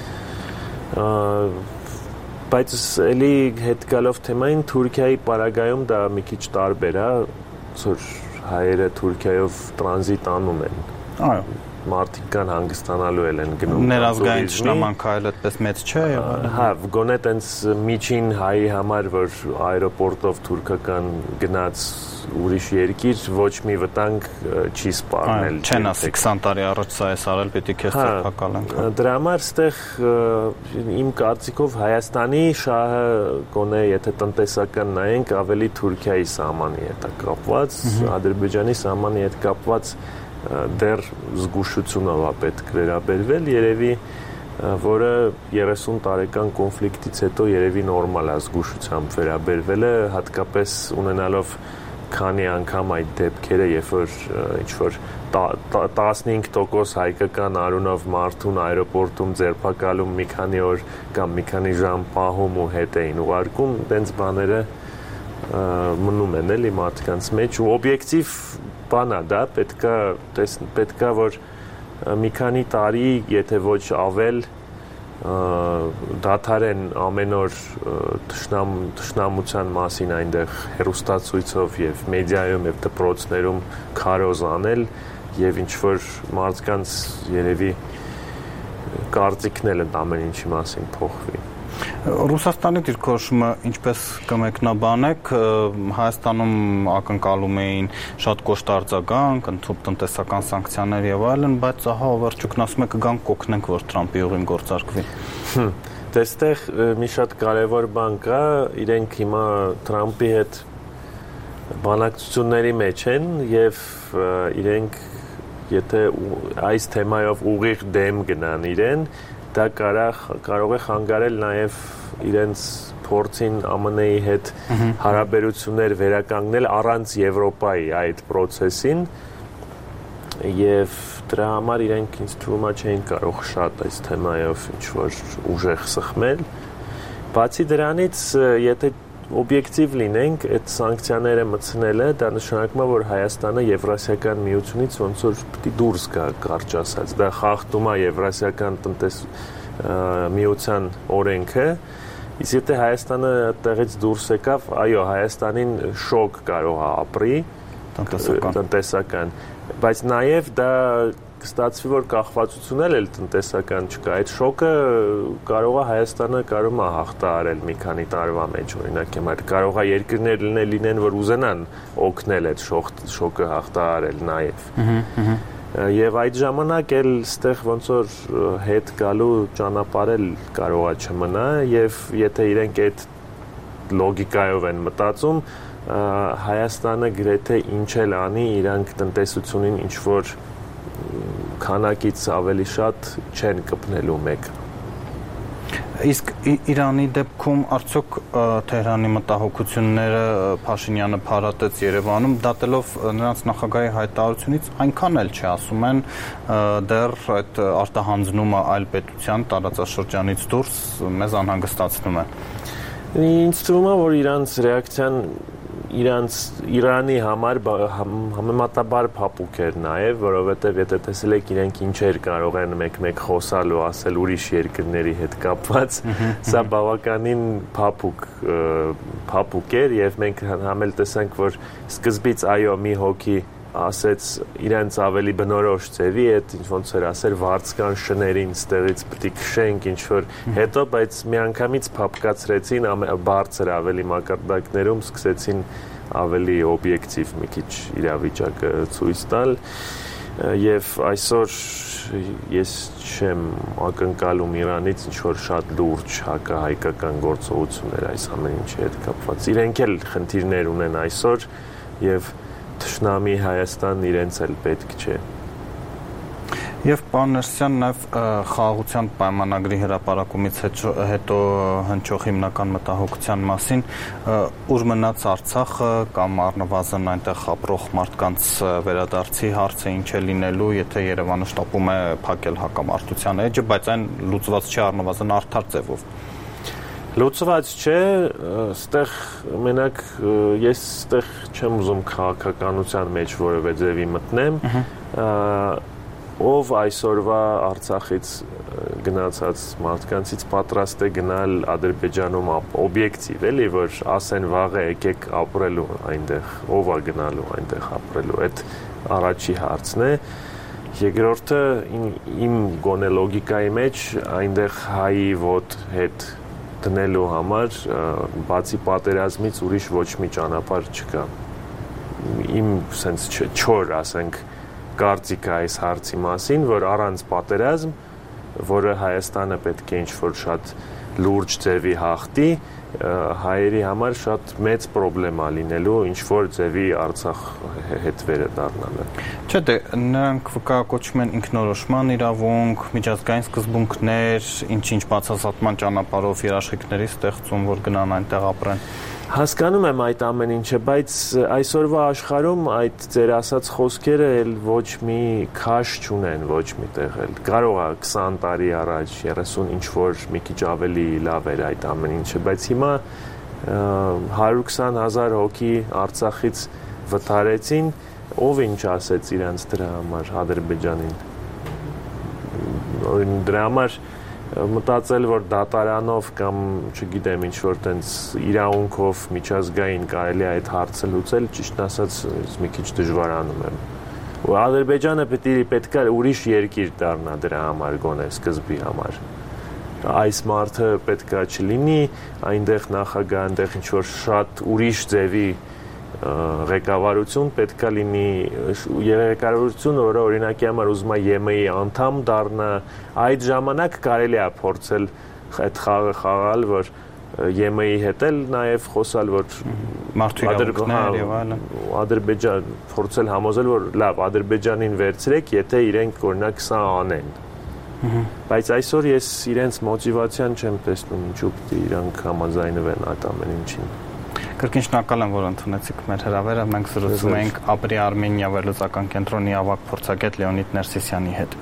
բայց էլի հետ գալով թեմային Թուրքիայի պարագայում դա մի քիչ տարբեր է, որ հայերը Թուրքիայով տրանզիտ անում են։ Այո, մարդիկ կան հանգստանալու են գնում։ Ներազգային ճշնամանքայել այդպես մեծ չէ եղել։ Հա, գոնե տենց միջին հայի համար, որ այրոպորտով թուրքական գնաց ուրիշ երկիր, ոչ մի վտանգ չի սպառնել։ Չեն ասի 20 տարի առաջ սա էս արել, պիտի քեզ ծրփակալենք։ Դրա համար ստեղ իմ կարծիքով Հայաստանի շահը գոնե եթե տնտեսական նայենք, ավելի Թուրքիայի սահմանի հետ է կապված, Ադրբեջանի սահմանի հետ կապված դեռ զգուշությունով է պետք վերաբերվել, երևի որը 30 տարեկան կոնֆլիկտից հետո երևի նորմալ է զգուշությամբ վերաբերվելը, հատկապես ունենալով քանի անգամ այդ դեպքերը, երբ որ ինչ-որ 15% հայկական արունով մարդուն այրոպորտում ձերբակալում մի քանի օր կամ մի քանի ժամ պահում ու հետ էին ուղարկում, տենց բաները մնում են էլի մարդկանց մեջ ու օբյեկտիվ բան է դա, պետքա որ մի քանի տարի, եթե ոչ ավել, դադարեն ամեն օր թշնամության մասին այնտեղ հեռուստացույցով եւ մեդիայում եւ դպրոցներում քարոզ անել եւ ինչ որ մարդկանց երևի կարծիքն էլ ամեն ինչի մասին փոխվի։ Ռուսաստանի դիրքորոշումը ինչպես կմեկնաբանեք, Հայաստանում ակնկալում էին շատ կոշտ արձագանք, ընդհանուր տնտեսական սանկցիաներ եւ այլն, բայց ահա վերջուկն ասում է կգանք կօգնենք, որ Թրամփի ուղին գործարկվի։ Դեստեղ մի շատ կարևոր բան կա, իրենք հիմա Թրամփի հետ բանակցությունների մեջ են եւ իրենք եթե այս թեմայով ուղիղ դեմ գնան իրեն, դա կարող է խանգարել նաև իրենց փորձին ԱՄՆ-ի հետ հարաբերություններ վերականգնել առանց Եվրոպայի այդ process-ին եւ դրա համար իրենք ինձ թվում է չէին կարող շատ այս թեմայով ինչ-որ ուժեղ սխմել։ Բացի դրանից, եթե օբյեկտիվ լինենք, այդ սանկցիաները մտցնելը դա նշանակում է, որ Հայաստանը Եվրասիական միությունից ոնց որ պիտի դուրս գա, կարճ ասած, դա խախտում է Եվրասիական միության օրենքը, իսկ եթե Հայաստանը այդտեղից դուրս եկավ, այո, Հայաստանին շոկ կարող է ապրի տնտեսական, բայց նաև դա կստացվի, որ կախվածություն էլ տնտեսական չկա, այդ շոկը կարող է Հայաստանը կարող է հաղթահարել մի քանի տարվա մեջ, օրինակ կարող է երկրներ լինեն, որ ուզենան օգնել այդ շոկը հաղթահարել նաև։ Եվ այդ ժամանակ էլ ստեղ ոնց որ հետ գալու ճանապարհ կարող է չմնա եւ եթե իրենք այդ լոգիկայով են մտածում, Հայաստանը գրեթե ինչ էլ անի, իրանք տնտեսությունին ինչ որ քանակից ավելի շատ չեն կպնելու մեկը։ Իսկ Իրանի դեպքում արդյոք Թեհրանի մտահոգությունները Փաշինյանը փարատեց Երևանում, դատելով նրանց նախագահի հայտարարությունից այնքան էլ չի ասում են դեռ այդ արտահանձնումը այլ պետության տարածաշրջանից դուրս մեզ անհանգստացնում է։ Ինձ թվում է, որ իրանց ռեակցիան Իրանի համար համեմատաբար փափուկ էր նաև, որովհետև եթե տեսել եք իրենք ինչեր կարող են մեկ-մեկ խոսալ ու ասել ուրիշ երկրների հետ կապված, սա բավականին փափուկ էր եւ մենք համել տեսանք, որ սկզբից այո մի հոգի ասեց իրենց ավելի բնորոշ ձևի, այդ ոնց էր ասել վարձկան շներին ստեղից պետք է քշենք ինչ որ հետո, բայց միանգամից փափկացրեցին բարձր ավելի մակարդակներում սկսեցին ավելի օբյեկտիվ մի քիչ իրավիճակը ցույց տալ եւ այսօր ես չեմ ակնկալում Իրանից ինչ որ շատ լուրջ հակահայկական գործողություններ այս ամեն ինչի հետ կապված։ Իրենք էլ խնդիրներ ունեն այսօր եւ Թշնամի Հայաստան իրենց էլ պետք չէ։ Եվ պարոն Ներսիսյան, նաև խաղաղության պայմանագրի հրապարակումից հետո հնչող հիմնական մտահոգության մասին, ուր մնաց Արցախը կամ առնվազն այնտեղ ապրող մարդկանց վերադարձի հարցը ինչ է լինելու, եթե Երևանը շտապում է փակել հակամարտության էջը, բայց այն լուծված չի առնվազն արդար ձևով։ Լուծված չէ, ստեղ մենակ ես ստեղ չեմ ուզում քաղաքականության մեջ որևէ ձևի մտնեմ, ով այսօրվա Արցախից գնացած մարդկանցից պատրաստ է գնալ Ադրբեջանում օբյեկտիվ, էլի, որ ասեն վաղը եկեք ապրելու այնտեղ, ով է գնալու այնտեղ ապրելու, այդ առաջի հարցն է։ Երկրորդը իմ գոնե լոգիկայի մեջ այնտեղ հայի ոտ հետ դնելու համար բացի պատերազմից ուրիշ ոչ մի ճանապարհ չկա։ Իմ sense չոր, ասենք, կարծիքը այս հարցի մասին, որ առանց պատերազմ, որը Հայաստանը պետք է ինչ-որ շատ լուրջ ձևի հաղթի, հայերի համար շատ մեծ պրոբլեմա լինելու ինչ-որ ձևի Արցախ հետ վերադառնալը։ Չէ, դե նրանք վկայակոչում են ինքնորոշման իրավունք, միջազգային սկզբունքներ, ինչ-ինչ բացասատման ճանապարհով երաշխիքների ստեղծում, որ գնան այնտեղ ապրեն։ Հասկանում եմ այդ ամեն ինչը, բայց այսօրվա աշխարհում այդ ձեր ասած խոսքերը էլ ոչ մի քաշ չունեն, ոչ մի տեղ էլ։ Կարող է 20 տարի առաջ, 30 ինչ որ մի քիչ ավելի լավ էր այդ ամեն ինչը, բայց հիմա 120,000 հոգի Արցախից վթարեցին, ով ինչ ասեց իրենց դրա համար Ադրբեջանին։ Դրա համար մտածել, որ դատարանով կամ, չգիտեմ, ինչ-որ տենց իրավունքով միջազգային կարելի է այդ հարցը լուծել, ճիշտ ասած, մի քիչ դժվարանում եմ։ Ու Ադրբեջանը պետք է ուրիշ երկիր դառնա դրա համար, գոնե սկզբի համար։ Այս մարդը պետք է չլինի, այնտեղ նախագահ, այնտեղ ինչ-որ շատ ուրիշ ձևի ղեկավարություն պետք է լինի, ղեկավարություն, որը օրինակի համար ուզում է ԵՄ-ի անդամ դառնա, այդ ժամանակ կարելի է փորձել այդ խաղը խաղալ, որ ԵՄ-ի հետ էլ նաև խոսալ, որ մարդու իրավունքներ եւ այլն, Ադրբեջան փորձել համոզել, որ լավ, Ադրբեջանին վերցրեք, եթե իրենք օրինակ սա անեն։ Բայց այսօր ես իրենց մոտիվացիան չեմ տեսնում, ինչու պիտի իրանք համաձայնվեն այդ ամեն ինչին։ Կրկին շնորհակալ եմ, որ ընդունեցիք մեր հրավերը։ Մենք զրուցում էինք Ապրի Արմենիա վերլուծական կենտրոնի ավագ փորձագետ Լեոնիդ Ներսիսյանի հետ։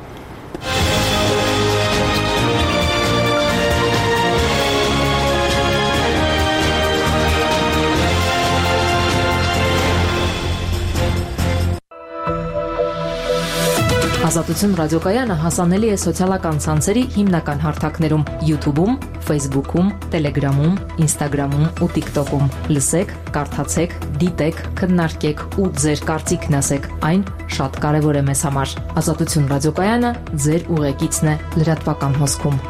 Ազատություն ռադիոկայանը հասանելի է սոցիալական ցանցերի հիմնական հարթակներում՝ YouTube-ում, Facebook-ում, Telegram-ում, Instagram-ում ու TikTok-ում։ Լսեք, կարդացեք, դիտեք, քննարկեք ու ձեր կարծիքն ասեք։ Այն շատ կարևոր է մեզ համար։ Ազատություն ռադիոկայանը ձեր ուղեկիցն է լրատվական հոսքում։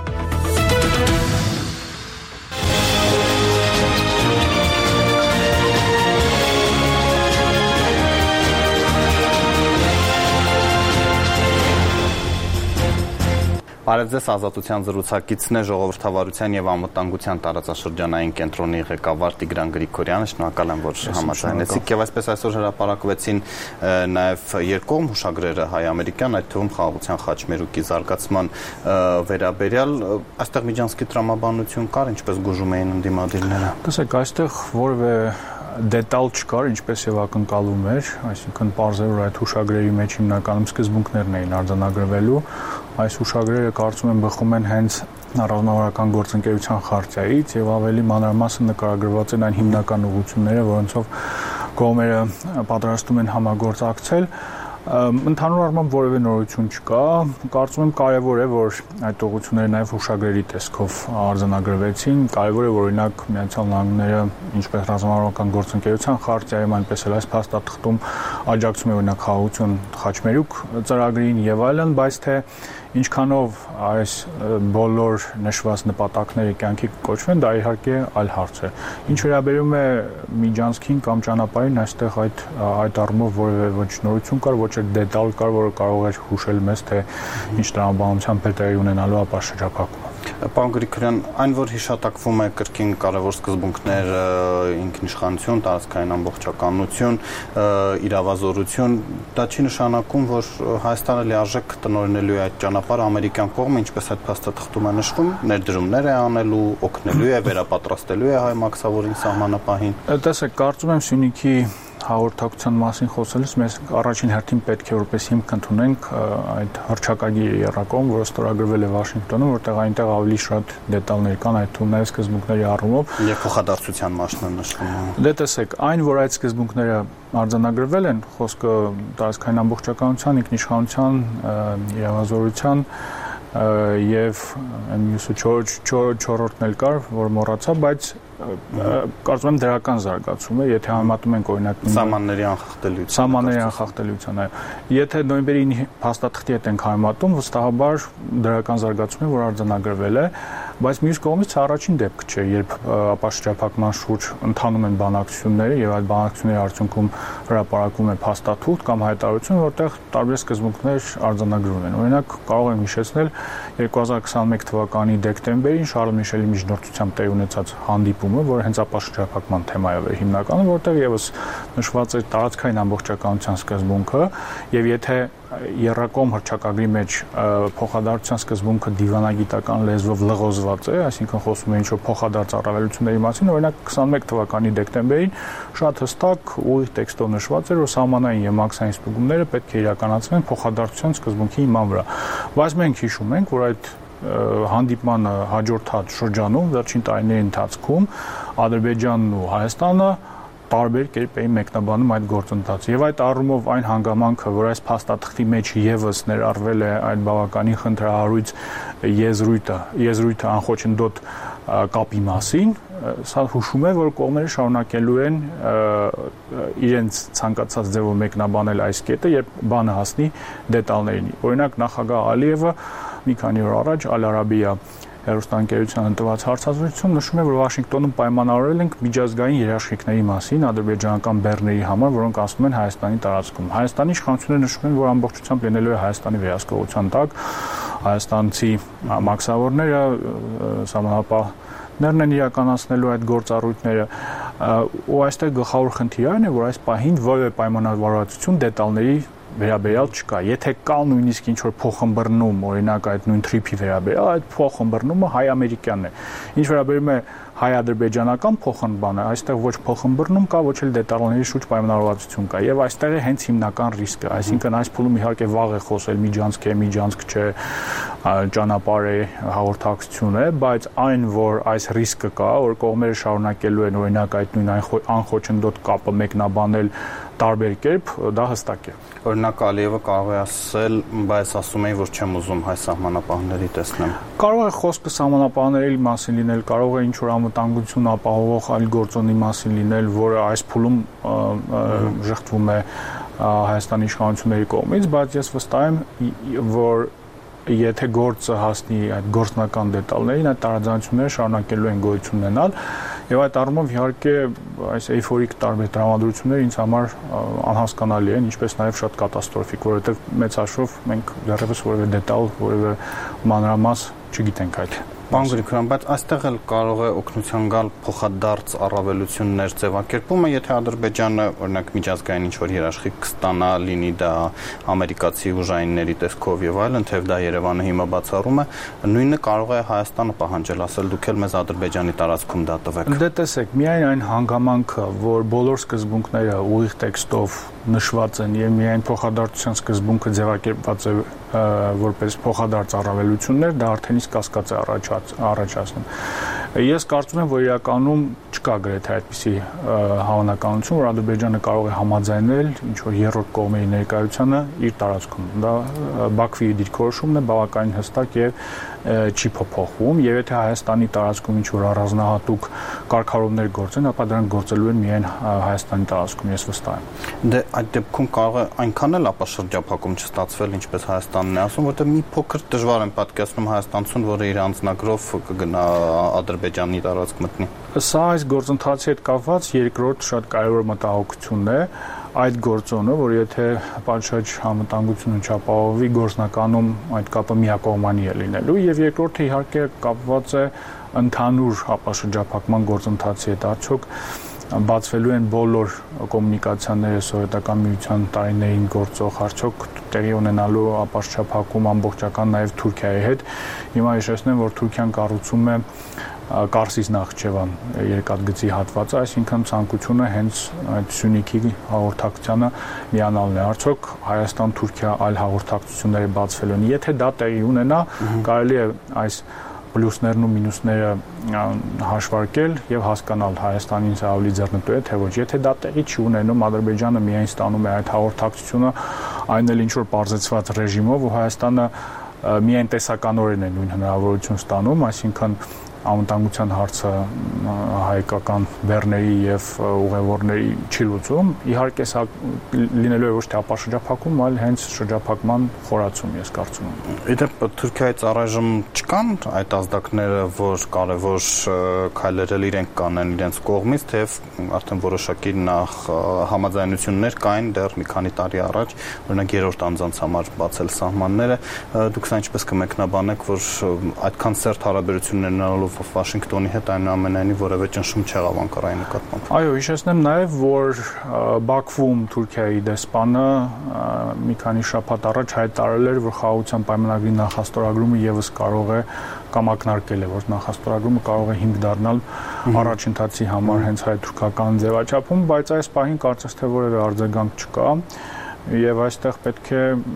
Բարև ձեզ, Ազատության զրուցակիցն է ժողովրդավարության եւ անվտանգության տարածաշրջանային կենտրոնի ղեկավար Տիգրան Գրիգորյանը, շնորհակալ եմ, որ համաձայնեցիք եւ այսպես այսօր հրապարակվեցին նաեւ երկկողմ հուշագրերը հայ-ամերիկյան, այդ թվում խաղաղության խաչմերուկի զարգացման վերաբերյալ, այստեղ միջանցքի տրամաբանություն կար, ինչպես գուժում էին ընդդիմադիրները։ Տեսեք, այստեղ որևէ դետալ չկար, ինչպես եւ ակնկալում էր, այսինքն պարզել որ այդ հուշագրերի մեջ հիմնականում սկզբունքներն էին արձանագրվելու, այս հուշագրերը կարծում եմ բխում են հենց ռազմավարական գործընկերության խարտիայից եւ ավելի մանրամասն նկարագրված են այն հիմնական ուղղությունները, որոնցով կողմերը պատրաստում են համագործակցել։ Ընդհանուր առմամբ որևէ նորություն չկա, կարծում եմ կարևոր է, որ այդ ուղղությունները նաև հուշագրերի տեսքով արձանագրվեցին, կարևոր է, որ օրինակ Միացյալ Նահանգները ինչպես ռազմավարական գործընկերության խարտիայում, այնպես էլ այս փաստաթղթում աջակցում է օրինակ խաղաղություն խաչմերուկ ծրագրին եւ այլն, բայց թե ինչքանով այս բոլոր նշված նպատակները կյանքի կոչվեն, դա իհարկե այլ հարց է։ Ինչ վերաբերում է միջանցքին կամ ճանապարհին, այստեղ այդ առումով որևէ ոչ նորություն կար, ոչ էլ դետալ կար, որը կարող էր հուշել մեզ, թե ինչ տրամաբանությամբ է տեղի ունենալու ապա շրջափակումը։ Պարոն Գրիգորյան, այն որ հիշատակվում է կրկին կարևոր սկզբունքներ, ինքնիշխանություն, տարածքային ամբողջականություն, իրավազորություն, դա չի նշանակում, որ Հայաստանը լիարժեք տնօրինելու է այդ ճանապարհը ամերիկյան կողմը, ինչպես այդ փաստաթղթում է նշվում, ներդրումներ է անելու, օգնելու է, վերապատրաստելու է հայ մաքսավորին սահմանապահին։ Տեսեք, կարծում եմ Սյունիքի հաղորդակցության մասին խոսելուց մեզ առաջին հերթին պետք է որպես հիմք ընդունենք այդ հռչակագիրը եռակողմ, որը ստորագրվել է Վաշինգտոնում, որտեղ այնտեղ ավելի շատ դետալներ կան այդ թվում նաև սկզբունքների առումով եւ փոխադարձության մասն նշվում է։ Դե տեսեք, այն որ այդ սկզբունքները արձանագրվել են, խոսքը տարածքային ամբողջականության, ինքնիշխանության, իրավազորության եւ մյուսը չորրորդն էլ կար, որ մոռացա, բայց կարծում եմ դրական զարգացում է, եթե համեմատում ենք օրինակ սահմանների անխախտելիության, եթե նոյեմբերի 9-ի փաստաթղթի հետ ենք համեմատում, վստահաբար դրական զարգացում է, որ արձանագրվել է, բայց մյուս կողմից առաջին դեպքը չէ, երբ ապաշրջափակման շուրջ ընթանում են բանակցությունները եւ այդ բանակցությունների արդյունքում հրապարակվում է փաստաթուղթ կամ հայտարարություն, որտեղ տարբեր սկզբունքներ արձանագրվում են։ Օրինակ կարող եմ հիշեցնել 2021 թվականի դեկտեմբերին Շարլ Միշելի միջնորդությամբ տեղի ունեցած հանդիպումը, որը հենց ապաշրջափակման թեմայով էր հիմնականում, որտեղ եւս նշված էր տարածքային ամբողջականության սկզբունքը, եւ եթե եռակողմ հռչակագրի մեջ փոխադարձության սկզբունքը դիվանագիտական լեզվով լղոզված է, այսինքն խոսում է ինչ-որ փոխադարձ առավելությունների մասին, օրինակ 21 թվականի դեկտեմբերին շատ հստակ ուղիղ տեքստով նշված էր, որ սահմանային եւ մաքսային ստուգումները պետք է իրականացվեն փոխադարձության սկզբունքի հիման վրա։ Բայց մենք հիշում ենք, որ այդ հանդիպմանը հաջորդած շրջանում վերջին տարիների ընթացքում Ադրբեջանն ու Հայաստանը տարբեր կերպ էին մեկնաբանում այդ գործընթացը եւ այդ առումով այն հանգամանքը, որ այս փաստաթղթի մեջ եւս ներառվել է այդ բավականին խնդրահարույց եզրույթը անխոչնդոտ կապի մասին, սա հուշում է, որ կողմերը շարունակելու են իրենց ցանկացած ձևով մեկնաբանել այս կետը, երբ բանը հասնի դետալներին։ Օրինակ նախագահ Ալիևը մի քանի օր առաջ Ալ-Արաբիա հեռուստաընկերության ընտրված հարցազրույցում նշում է, որ Վաշինգտոնում պայմանավորել ենք միջազգային երաշխիքների մասին ադրբեջանական բեռների համար, որոնք ասում են Հայաստանի տարածքում։ Հայաստանի իշխանությունները նշում են, որ ամբողջությամբ լինելու է Հայաստանի վերահսկողության տակ, հայաստանցի մաքսավորները, սահմանապահներն են իրականացնելու այդ գործառույթները, ու այստեղ գլխավոր խնդիրը այն է, որ այս պահին որևէ պայմանավորվածություն դետալների վերաբերյալ չկա։ Եթե կա նույնիսկ ինչ-որ փոխըմբռնում, օրինակ այդ նույն թրիփի վերաբերյալ, այդ փոխըմբռնումը հայ-ամերիկյանն է։ Ինչ վերաբերում է հայ-ադրբեջանական փոխըմբռնումը, այստեղ ոչ փոխըմբռնում կա, ոչ էլ դետալների շուրջ պայմանավորվածություն կա, եւ այստեղ է հենց հիմնական ռիսկը, այսինքն այս փուլում իհարկե վաղ է խոսել միջանցք է, միջանցք չէ, ճանապարհ է, հաղորդակցություն է, բայց այն, որ այս ռիսկը կա, որ կողմերը շարունակելու են օրինակ այդ նույն անխոչնդոտ կապը մեկնաբանել տարբեր կերպ, դա հստակ է։ Օրինակ Ալիևը կարող է ասել, բայց ասում է, որ չեմ ուզում հայ սահմանապահների տեսնեմ։ Կարող է խոսքը սահմանապահների մասին լինել, կարող է ինչ-որ անվտանգություն ապահովող այլ գործոնի մասին լինել, որը այս փուլում ժխտվում է Հայաստանի իշխանությունների կողմից, բայց ես վստահ եմ, որ եթե գործը հասնի այդ գործնական դետալներին, այդ տարաձայնությունները շարունակելու են գոյություն ունենալ, եւ այդ առումով իհարկե այս էյֆորիկ տարբեր տրամադրությունները ինձ համար անհասկանալի են, ինչպես նաեւ շատ կատաստրոֆիկ, որովհետեւ մեծ հաշվով մենք դեռևս որևէ դետալ, որևէ մանրամաս չգիտենք այդ։ Պարոն Գրիգորյան, բայց այստեղ էլ կարող է օգնության գալ փոխադարձ առավելություններ ձևակերպումը, եթե Ադրբեջանը օրինակ միջազգային ինչ-որ երաշխիք կստանա, լինի դա ամերիկացի ուժայինների տեսքով եւ այլն, թեև դա Երևանը հիմա բացառում է, նույնը կարող է Հայաստանը պահանջել, ասել դուք էլ մեզ Ադրբեջանի տարածքում դա տվեք։ Դե տեսեք, միայն այն հանգամանքը, որ բոլոր սկզբունքները ուղիղ տեքստով նշված են եւ միայն փոխադարձության սկզբունքը ձևակերպված է որպես փոխադարձ առավելություններ, դա արդեն իսկ կասկած է առաջացնում։ Ես կարծում եմ, որ իրականում չկա գրեթե այդպիսի հավանականություն, որ Ադրբեջանը կարող է համաձայնել ինչ-որ երրորդ կողմերի ներկայությանը իր տարածքում։ Դա Բաքվի դիրքորոշումն է, բավականին հստակ եւ չի փոփոխվում, եւ եթե Հայաստանի տարածքում ինչ-որ առանձնահատուկ կարգավորումներ գործեն, ապա դրանք գործելու են միայն Հայաստանի տարածքում, ես վստահ եմ։ Դե այդ դեպքում կարող է այնքան էլ ապաշրջափակում չստացվել, ինչպես Հայաստանն է ասում, որտեղ մի փոքր դժվար են պատկերացնում հայաստանցուն, որը իր անձնագրով կգնա Ադրբեջանի տարածք մտնի։ Սա այս գործընթացի հետ կապված երկրորդ շատ կարևոր մտահոգությունն է, այդ գործոնը, որ եթե պատշաճ համընդհանուր չապահովի, գործնականում այդ կապը միակողմանի է լինելու, եւ երկրորդը իհարկե կապված է ընդհանուր ապաշրջափակման գործընթացի հետ, արդյոք բացվելու են բոլոր կոմունիկացիաները սովետական միության տարիներին գործող, արդյոք տեղի ունենալու ապաշրջափակում ամբողջական նաև Թուրքիայի հետ։ Հիմա հիշեցնեմ, որ Թուրքիան կառուցում է Կարսիս Նախճեվան երկաթգծի հատվածը, այսինքն ցանկությունը հենց այդ Սյունիքի հաղորդակցությանը միանալն է։ Արդյոք Հայաստան-Թուրքիա այլ հաղորդակցությունների բացվելու են։ Եթե դա տեղի ունենա, կարելի է այս պլյուսներն ու մինուսները հաշվարկել եւ հասկանալ Հայաստանին սա ավելի ձեռնտու է, թե ոչ։ Եթե դա տեղի չի ունենում, Ադրբեջանը միայն ստանում է այդ հաղորդակցությունը, այն էլ ինչ որ բարձրացված ռեժիմով, ու Հայաստանը միայն տեսականորեն է նույն հնարավորություն ստանում, այսինքն անվտանգության հարցը հայկական բեռների եւ ուղևորների չի լուծում, իհարկե սա լինելու է ոչ թե ապաշրջափակում, այլ հենց շրջափակման խորացում, ես կարծում եմ։ Իդեպ Թուրքիայից առայժմ չկան այդ ազդակները, որ կարևոր քայլեր իրենք կանեն իրենց կողմից, թեև արդեն որոշակի նախ համաձայնություններ կային դեռ մի քանի տարի առաջ, օրինակ երրորդ անձանց համար բացել սահմանները, դուք սա ինչպես կմեկնաբանեք, որ այդքան սերտ հարաբերություններ ունենալու Վաշինգտոնի հետ այնուամենայնիվ որևէ ճնշում չեղավ Անկարայի նկատմամբ։ Այո, հիշեցնեմ նաև, որ Բաքվում Թուրքիայի դեսպանը մի քանի շաբաթ առաջ հայտարարել էր, որ խաղաղության պայմանագրի նախաստորագրումը եւս կարող է կամ ակնարկել է, որ նախաստորագրումը կարող է հիմք դառնալ առաջընթացի համար հենց հայ-թուրքական ձևաչափում, բայց այս պահին կարծես թե որևէ արձագանք չկա։ Եվ այստեղ պետք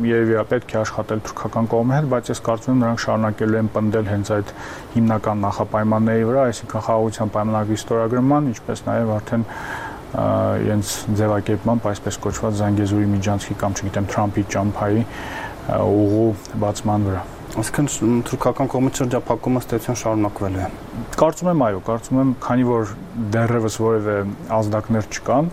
է աշխատել թուրքական կողմի հետ, բայց ես կարծում եմ նրանք շարունակելու են պնդել հենց այդ հիմնական նախապայմանների վրա, այսինքն խաղաղության պայմանագրի ստորագրման, ինչպես նաև արդեն իրենց ձևակերպմամբ այսպես կոչված Զանգեզուրի միջանցքի կամ չգիտեմ Թրամփի ճամփայի ուղու բացման վրա։ Այսինքն թուրքական կողմից շրջափակումը ստեցիան շարունակվելու է։ Կարծում եմ, այո, կարծում եմ, քանի որ դեռևս որևէ ազդակներ չկան,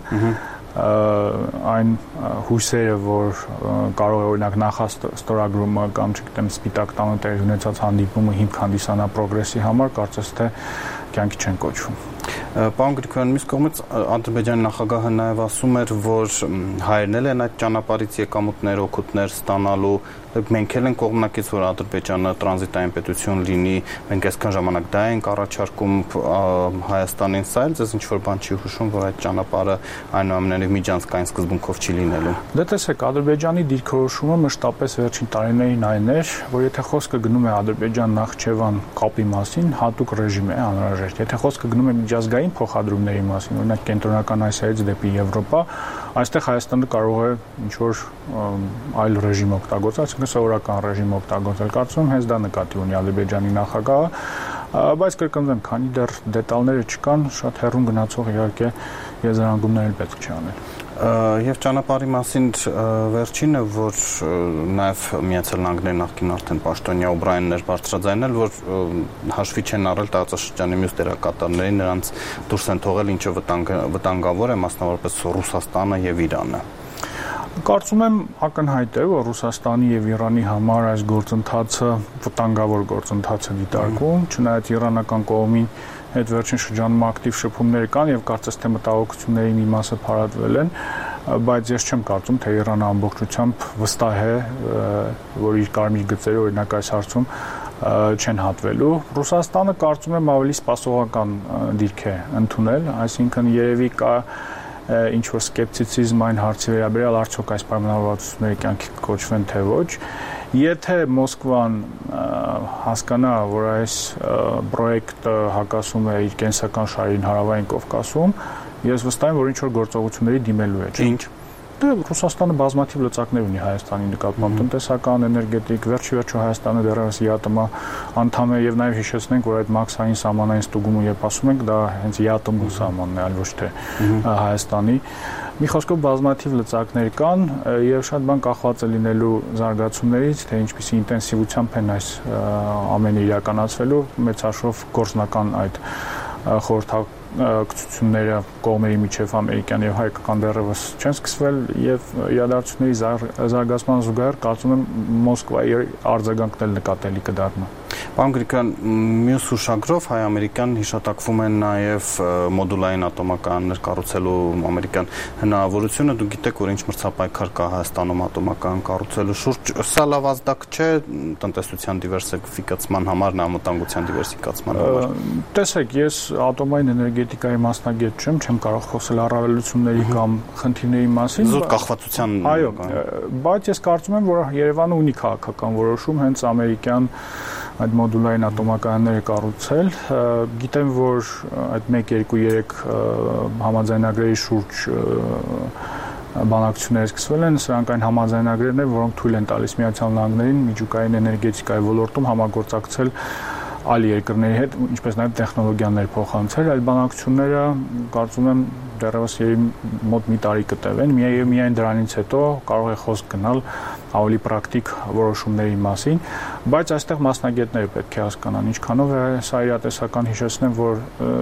այն հույսերը, որ կարող է օրինակ նախաստորագրումը կամ չգիտեմ Սպիտակ տանը տեղի ունեցած հանդիպումը հիմք հանդիսանա պրոգրեսի համար, կարծես թե կյանքի չեն կոչվում։ Պարոն Գրիգորյան, մյուս կողմից Ադրբեջանի նախագահը նաև ասում էր, որ հայերն են այդ ճանապարհից եկամուտներ, օգուտներ ստանալու, մենք էլ ենք կողմնակից, որ Ադրբեջանը տրանզիտային պետություն լինի, մենք այսքան ժամանակ դա ենք առաջարկում Հայաստանին, սա էլ ձեզ ինչ-որ բան չի հուշում, որ այդ ճանապարհը այնուամենայնիվ միջանցքային սկզբունքով չի լինելու։ Դե տեսեք, Ադրբեջանի դիրքորոշումը մշտապես վերջին տարիներին այն էր, որ եթե խոսքը գնում է Ադրբեջան-Նախճեվան կապի մասին, հատուկ ռեժիմ է անհրաժեշտ։ Եթե խոսքը գնում է միջազգային փոխադրումների մասին, օրինակ Կենտրոնական Ասիայից դեպի Եվրոպա, այստեղ Հայաստանը կարող է ինչ-որ այլ ռեժիմ օգտագործել, այսինքն սովորական ռեժիմ օգտագործել։ Կարծում եմ հենց դա նկատի ունի Ադրբեջանի նախագահը, բայց կրկնվեմ, քանի դեռ դետալները չկան, շատ հեռուն գնացող իհարկե եզրահանգումներ էլ պետք չի անել։ Եվ ճանապարհի մասին վերջինը, որ նաև Միացյալ Նահանգների նախկին արդեն պաշտոնյա Օբրայաններ բարձրաձայնել, որ հաշվի չեն առել տարածաշրջանի մյուս դերակատարներին, նրանց դուրս են թողել, ինչը վտանգավոր է, մասնավորապես Ռուսաստանը եւ Իրանը։ Կարծում եմ ակնհայտ է, որ Ռուսաստանի եւ Իրանի համար այս գործընթացը վտանգավոր գործընթաց է դիտարկվում, չնայած իրանական կողմի հետ վերջին շրջանում ակտիվ շփումներ կան եւ կարծես թե մտահոգությունների մի մասը փարատվել են, բայց ես չեմ կարծում, թե Իրանը ամբողջությամբ վստահ է, որ իր կարմիր գծերը օրինակ այս հարցում չեն հատվելու։ Ռուսաստանը կարծում եմ ավելի սպասողական դիրք է ընդունել, այսինքն երևի կա ինչ որ սկեպտիցիզմ այն հարցի վերաբերյալ, արդյոք այս պայմանավորվածությունները կյանքի կոչվեն թե ոչ։ Եթե Մոսկվան հասկանա, որ այս պրոյեկտը հակասում է իր կենսական շահերին Հարավային Կովկասում, ես վստահ եմ, որ ինչ որ գործողությունների դիմելու է։ Ինչ։ Դե Ռուսաստանը բազմաթիվ լծակներ ունի Հայաստանի նկատմամբ, տնտեսական, էներգետիկ, վերջիվերջո Հայաստանը դեռևս ԵԱՏՄ անդամ է եւ նաեւ հիշեցնենք, որ այդ մաքսային սահմանային ստուգումը երբ ասում ենք, դա հենց ԵԱՏՄ սահմանն է, այլ ոչ թե Հայաստանի։ Մի խոսքով բազմաթիվ լծակներ կան եւ շատ բան կախված է լինելու զարգացումներից, թե ինչպիսի ինտենսիվությամբ են այս ամենը իրականացվելու, մեծ հաշվով գործնական այդ կցությունները կողմերի միջև ամերիկյան եւ հայկական դեռևս չեն սկսվել եւ իրադարձությունների զարգացման զուգահեռ կարծում եմ Մոսկվայի արձագանքն էլ նկատելի կդառնա։ Պարոն Գրիգորյան, մյուս հուշագրով հայ-ամերիկյան հիշատակվում են նաև մոդուլային ատոմականներ կառուցելու ամերիկյան հնարավորությունը։ Դուք գիտեք, որ ինչ մրցապայքար կա Հայաստանում ատոմական կառուցելու շուրջ։ Սա լավ ազդակ չէ տնտեսության դիվերսիֆիկացման համար, անվտանգության դիվերսիֆիկացման համար։ Տեսեք, ես ատոմային էներգետիկայի մասնագետ չեմ կարող խոսել առավելությունների կամ խնդիրների մասին։ Զուտ կախվածության։ Այո, բայց ես կարծում եմ, որ Երևանը ունի քաղաքական որոշում հենց ամերիկյան այդ մոդուլային ատոմականները կառուցել։ Գիտեմ, որ այդ 1-2-3 համաձայնագրերի շուրջ բանակցություններ սկսվել են, սրանք այն համաձայնագրերն են, որոնք թույլ են տալիս Միացյալ Նահանգներին միջուկային էներգետիկայի ոլորտում համագործակցել այլ երկրների հետ, ինչպես նաև տեխնոլոգիաներ փոխանցել։ Այդ բանակցությունները կարծում եմ դեռևս մոտ մի տարի կտևեն, միայն դրանից հետո կարող է խոսք գնալ ավելի պրակտիկ որոշումների մասին, բայց այստեղ մասնագետները պետք է հասկանան ինչքանով է սա իրատեսական հիշեցնեմ, որ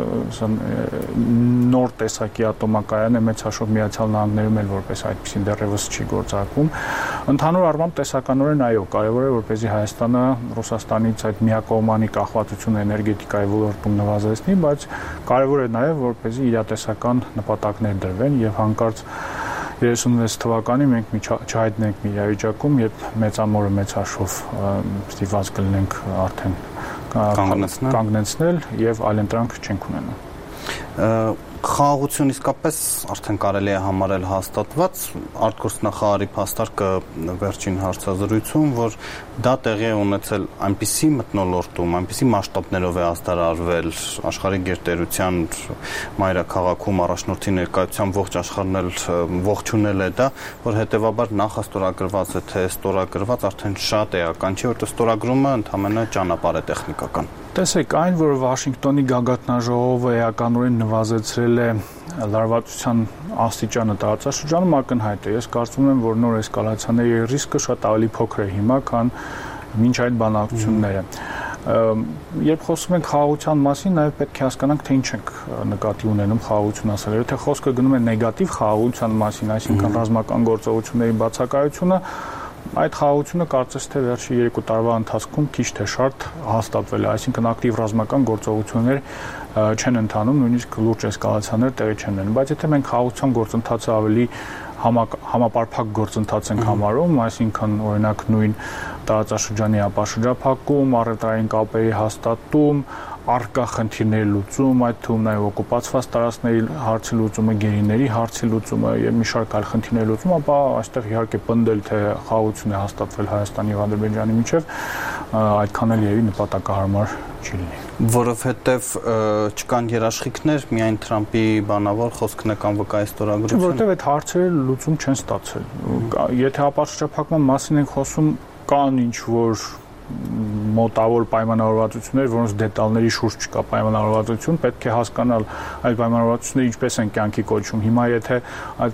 նոր տեսակի ատոմակայան է մեծ հաշվով Միացյալ Նահանգներում էլ որպես այդպեսին դեռևս չի գործարկվում։ Ընդհանուր առմամբ տեսականորեն այո, կարևոր է որպեսզի Հայաստանը Ռուսաստանից այդ միակողմանի կախվածությունը էներգետիկայի ոլորտում նվազեցնի, բայց կարևոր է նաև որպեսզի իրատեսական նպատակներ դրվեն եւ հանկարծ 36 թվականին մենք չհայտնենք մի իրավիճակում, երբ մեծամորը մեծ հաշվով ստիպված կլինենք արդեն կանգնեցնել եւ այլընտրանք չենք ունենա։ Խաղաղություն իսկապես արդեն կարելի է համարել հաստատված, արտգործնախարարի փաստարկը վերջին հարցազրույցում, որ դա տեղի է ունեցել այնպիսի մթնոլորտում, այնպիսի մասշտաբներով է ազդարարվել աշխարհի գերտերության մայրաքաղաքում առաջնորդի ներկայությամբ ողջ աշխարհն էլ ողջունել է դա, որ հետեւաբար նախ ստորագրված է, թե ստորագրված արդեն շատ էական չէ, որտեղ ստորագրումը ընդհանրապես ճանապարհ է տեխնիկական։ Տեսեք, այն, որ Վաշինգտոնի գագաթնաժողովը էականորեն նվազեցրել է լարվածության աստիճանը տարածաշրջանում ակնհայտ է։ Ես կարծում եմ, որ նոր էսկալացիաների ռիսկը շատ ավելի փոքր է հիմա, քան մինչ այդ բանակցությունները։ Երբ խոսում ենք խաղաղության մասին, նաև պետք է հասկանանք, թե ինչ ենք նկատի ունենում խաղաղություն ասելով։ Եթե խոսքը գնում է նեգատիվ խաղաղության մասին, այսինքն ռազմական գործողությունների բացակայությունը, այդ խաղաղությունը կարծես թե վերջի 2 տարվա ընթացքում քիչ թե շատ հաստատվել է, այսինքն ակտիվ ռազմական գործողություններ չեն ընթանում, նույնիսկ լուրջ էսկալացիաներ տեղի չեն ունենում, բայց եթե մենք խաղաղության գործընթացը ավելի համապարփակ գործընթաց ենք համարում, այսինքն օրինակ նույն տարածաշրջանի ապաշրջափակում, առևտրային կապերի հաստատում, արկա խնդիրների լուծում, այդ թվում նաև օկուպացված տարածքների հարցի լուծումը, գերիների հարցի լուծումը եւ մի շարք այլ խնդիրների լուծումը, ապա այստեղ իհարկե պնդել թե խաղաղություն է հաստատվել Հայաստանի եւ Ադրբեջանի միջեւ, այդքան էլ եւի նպատակահարմար չի լինի։ Որովհետեւ չկան երաշխիքներ, միայն Թրամփի բանավոր խոսքն է կամ վկայի ստորագրությունը։ Որովհետեւ այդ հարցերը լուծում չեն ստացել։ Եթե ապաշրջափակման մասին ենք խոսում, կան ինչ որ մոտավոր պայմանավորվածություններ, որոնց դետալների շուրջ չկա պայմանավորվածություն, պետք է հասկանալ այդ պայմանավորվածությունները ինչպես են կյանքի կոչվում։ Հիմա եթե այդ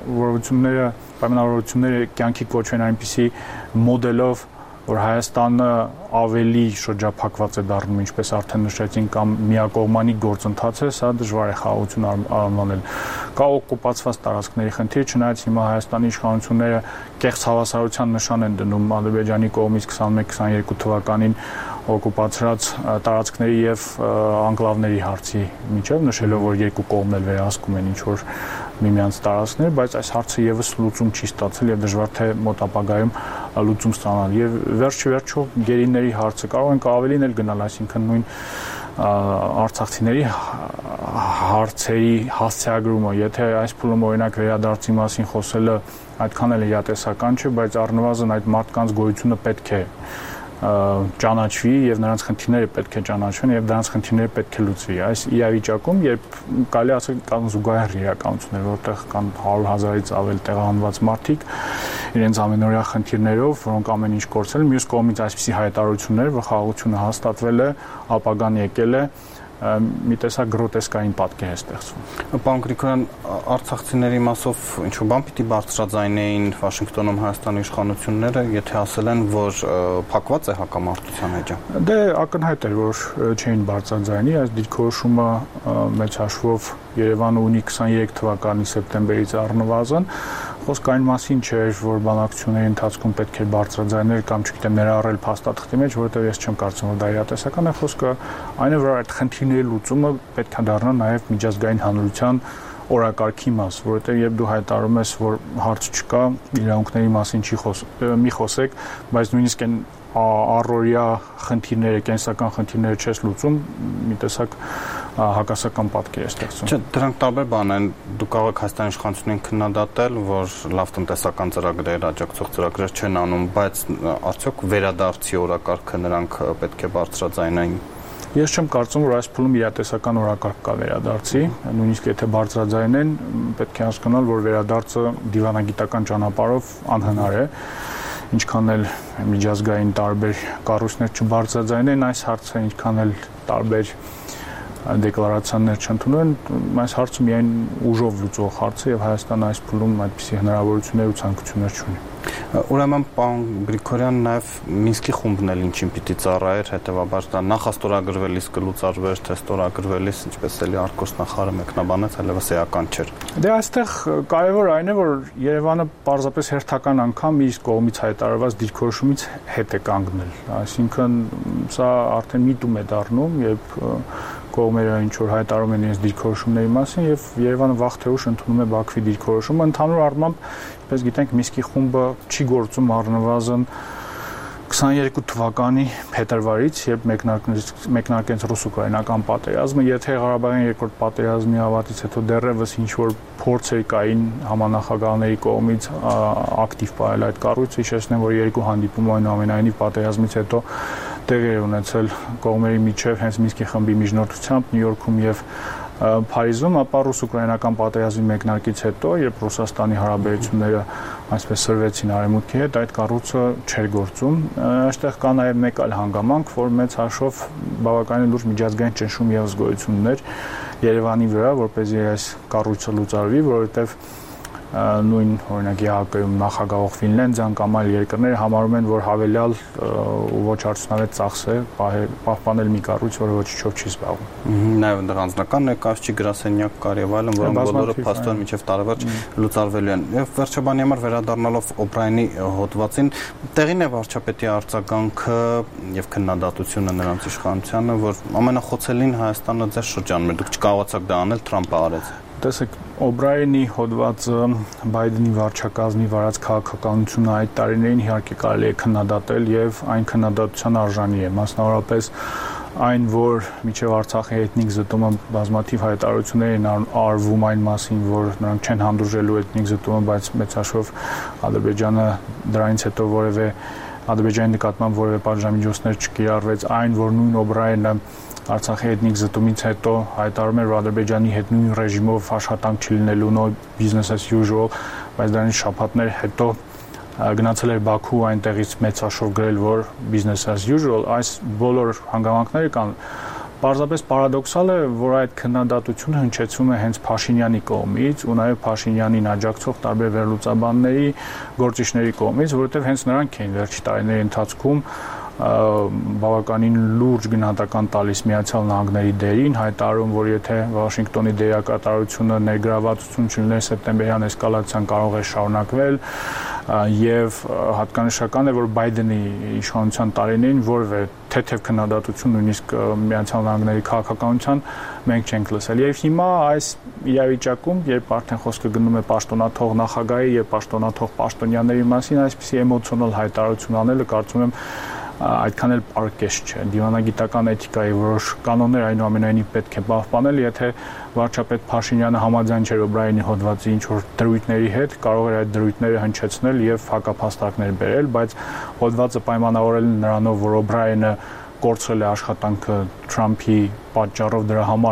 պայմանավորվածությունները կյանքի կոչվեն այնպիսի մոդելով, որ Հայաստանը ավելի շրջափակված է դառնում, ինչպես արդեն նշեցին, կամ միակողմանի գործընթաց է, սա դժվար է խաղաղություն անվանել։ Կա օկուպացված տարածքների խնդիր, չնայած հիմա Հայաստանի իշխանությունները կեղծ հավասարության նշան են դնում Ադրբեջանի կողմից 21-22 թվականին օկուպացրած տարածքների եւ անկլավների հարցի միջև, նշելով, որ երկու կողմն էլ վերահսկում են ինչ որ միմյանց տարածքներ, բայց այս հարցը եւս լուծում չի ստացել եւ դժվար թե մոտ ապագայում լուծում ստանալ։ Եվ վերջ-վերջո գերիների հարցը կարող ենք ավելին էլ գնալ, այսինքն նույն արցախցիների հարցերի հասցեագրումը, եթե այս փուլում օրինակ վերադարձի մասին խոսելը այդքան էլ իրատեսական չէ, բայց առնվազն այդ մարդկանց գոյությունը պետք է ճանաչվի եւ նրանց խնդիրները պետք է ճանաչվեն եւ նրանց խնդիրները պետք է լուծվի։ Այս իրավիճակում, երբ կարելի ասել կան զուգահեռ իրականություններ, որտեղ կան 100,000-ից ավել տեղահանված մարդիկ իրենց ամենօրյա խնդիրներով, որոնք ամեն ինչ կորցրել, մյուս կողմից այսպիսի հայտարարություններ, որ խաղաղությունը հաստատվել է, ապագան եկել է, մի տեսակ գրոտեսկային պատկեր է ստեղծվում։ Պարոն Գրիգորյան, արցախցիների մասով ինչ-որ բան պիտի բարձրաձայնեին Վաշինգտոնում Հայաստանի իշխանությունները, եթե ասել են, որ փակված է հակամարտության էջը։ Դե ակնհայտ էր, որ չէին բարձրաձայնի, այս դիրքորոշումը մեծ հաշվով Երևանը ունի 23 թվականի սեպտեմբերից առնվազն, խոսքը այն մասին չէր, որ բանակցությունների ընթացքում պետք է բարձրաձայնել կամ չգիտեմ ներառել փաստաթղթի մեջ, որովհետև ես չեմ կարծում, որ դա իրատեսական է, խոսքը այն է, որ այդ խնդիրների լուծումը պետք է դառնա նաև միջազգային հանրության օրակարգի մաս, որովհետև երբ դու հայտարարում ես, որ հարց չկա, իրավունքների մասին մի խոսեք, բայց նույնիսկ այն առօրյա խնդիրները, կենսական խնդիրները չես լուծում, մի տեսակ հակասական պատկեր է ստեղծում։ Չէ, դրանք տարբեր բան են։ Դու կարող եք Հայաստանի իշխանություններին քննադատել, որ լավ տնտեսական ծրագրեր, աջակցող ծրագրեր չեն անում, բայց արդյոք վերադարձի օրակարգը նրանք պետք է բարձրաձայնեն։ Ես չեմ կարծում, որ այս փուլում իրատեսական օրակարգ կա վերադարձի, նույնիսկ եթե բարձրաձայնեն, պետք է հասկանալ, որ վերադարձը դիվանագիտական ճանապարհով անհնար է, ինչքան էլ միջազգային տարբեր կառույցներ չբարձրաձայնեն այս հարցը, ինչքան էլ տարբեր դեկլարացիաներ չընդունեն, այս հարցը միայն ուժով լուծող հարց է եւ Հայաստանը այս փուլում այդպիսի հնարավորություններ ու ցանկություններ չունի։ Ուրեմն պարոն Գրիգորյան, նաև Մինսկի խումբն էլ ինչին պիտի ծառայեր, հետեւաբար դա նախաստորագրվելիս կլուծարվեր, թե ստորագրվելիս, ինչպես էլի արտգործնախարարը մեկնաբանեց, այլևս էական չէր։ Դե այստեղ կարևոր այն է, որ Երևանը պարզապես հերթական անգամ իր կողմից հայտարարված դիրքորոշումից հետ է կանգնել, այսինքն սա արդեն միտում է դառնում, երբ կողմերը ինչ որ հայտարարում են իրենց դիրքորոշումների մասին եւ Երևանը վաղ թե ուշ ընդունում է Բաքվի դիրքորոշումը, ընդհանուր առմամբ, ինչպես գիտենք, Մինսկի խումբը չի գործում առնվազն 22 թվականի փետրվարից, երբ մեկնարկեց ռուս-ուկրաինական պատերազմը, եթե Ղարաբաղյան երկրորդ պատերազմի ավարտից հետո դեռևս ինչ որ փորձեր կային համանախագահների կողմից ակտիվ պահել այդ կառույցը, հիշեցնեմ, որ երկու հանդիպում այնուամենայնիվ պատերազմից հետո տեղի է ունեցել կողմերի միջև հենց Մինսկի խմբի միջնորդությամբ Նյու Յորքում եւ Փարիզում, ապա ռուս-ուկրաինական պատերազմի մեկնարկից հետո, երբ Ռուսաստանի հարաբերությունները այսպես սրվեցին արևմուտքի հետ, այդ կառույցը չէր գործում։ Այստեղ կա նաև մեկ այլ հանգամանք, որ մեծ հաշվով բավականին լուրջ միջազգային ճնշում եւս գոյություն ուներ Երևանի վրա, որպեսզի այս կառույցը լուծարվի, որովհետեւ նույն օրինակ ԵԱՀԿ-ում նախագահող Ֆինլանդիան կամ այլ երկրներ համարում են, որ հավելյալ ու ոչ արդյունավետ ծախս է պահպանել մի կառույց, որը ոչինչով չի զբաղվում։ Նաև դեռ անձնական ներկայացուցիչ գրասենյակ կար եւ այլն, որոնք բոլորը փաստորեն մինչեւ տարեվերջ լուծարվելու են։ Եվ վերջաբանի համար վերադառնալով Օբրայանի հոդվածին, տեղին է վարչապետի արձագանքը եւ քննադատությունը նրանց իշխանությանը, որ ամենախոցելին Հայաստանը ձեր շրջանում է, դուք չկարողացաք դա անել, Թրամփը արեց։ Տեսեք, Օբրայանի հոդվածը Բայդենի վարչակազմի վարած քաղաքականությունը այդ տարիներին իհարկե կարելի է քննադատել եւ այն քննադատության արժանի է, մասնավորապես այն, որ միջև Արցախի էթնիկ զտումը բազմաթիվ հայտարարություններ են արվում այն մասին, որ նրանք չեն հանդուրժելու էթնիկ զտումը, բայց մեծ հաշվով Ադրբեջանը դրանից հետո որևէ Ադրբեջանի նկատմամբ որևէ պատժամիջոցներ չկիրառվեց, այն, որ նույն Օբրայանը Արցախի էթնիկ զտումից հետո հայտարարում էր, որ Ադրբեջանի հետ նույն ռեժիմով աշխատանք չլինելու, no business as usual, բայց դրանից շաբաթներ հետո գնացել էր Բաքու, այնտեղից մեծ հաշվով գրել, որ business as usual, այս բոլոր հանգամանքները կան։ Պարզապես պարադոքսալ է, որ այդ քննադատությունը հնչեցվում է հենց Փաշինյանի կողմից ու նաև Փաշինյանին աջակցող տարբեր վերլուծաբանների, գործիչների կողմից, որովհետև հենց նրանք էին վերջի տարիների ընթացքում բավականին լուրջ գնահատական տալիս Միացյալ Նահանգների դերին, հայտարարում, որ եթե Վաշինգտոնի դերակատարությունը ներգրավվածություն չունեներ սեպտեմբերյան էսկալացիան կարող է շարունակվել եւ հատկանշական է, որ Բայդենի իշխանության տարիներին որևէ թեթև քննադատություն նույնիսկ Միացյալ Նահանգների քաղաքականության մենք չենք լսել։ Եվ հիմա այս իրավիճակում, երբ արդեն խոսքը գնում է պաշտոնաթող նախագահի եւ պաշտոնաթող պաշտոնյաների մասին, այսպիսի էմոցիոնալ հայտարարություն անելը կարծում եմ այդքան էլ պարկես չէ։ Դիվանագիտական էթիկայի որոշ կանոններ այնուամենայնիվ պետք է պահպանել, եթե վարչապետ Փաշինյանը համաձայն չէր Օբրայանի հոդվածի ինչ որ դրույթների հետ, կարող էր այդ դրույթները հնչեցնել եւ հակափաստարկներ բերել, բայց հոդվածը պայմանավորել նրանով, որ Օբրայանը կորցրել է աշխատանքը Թրամփի պատճառով, դրա համար է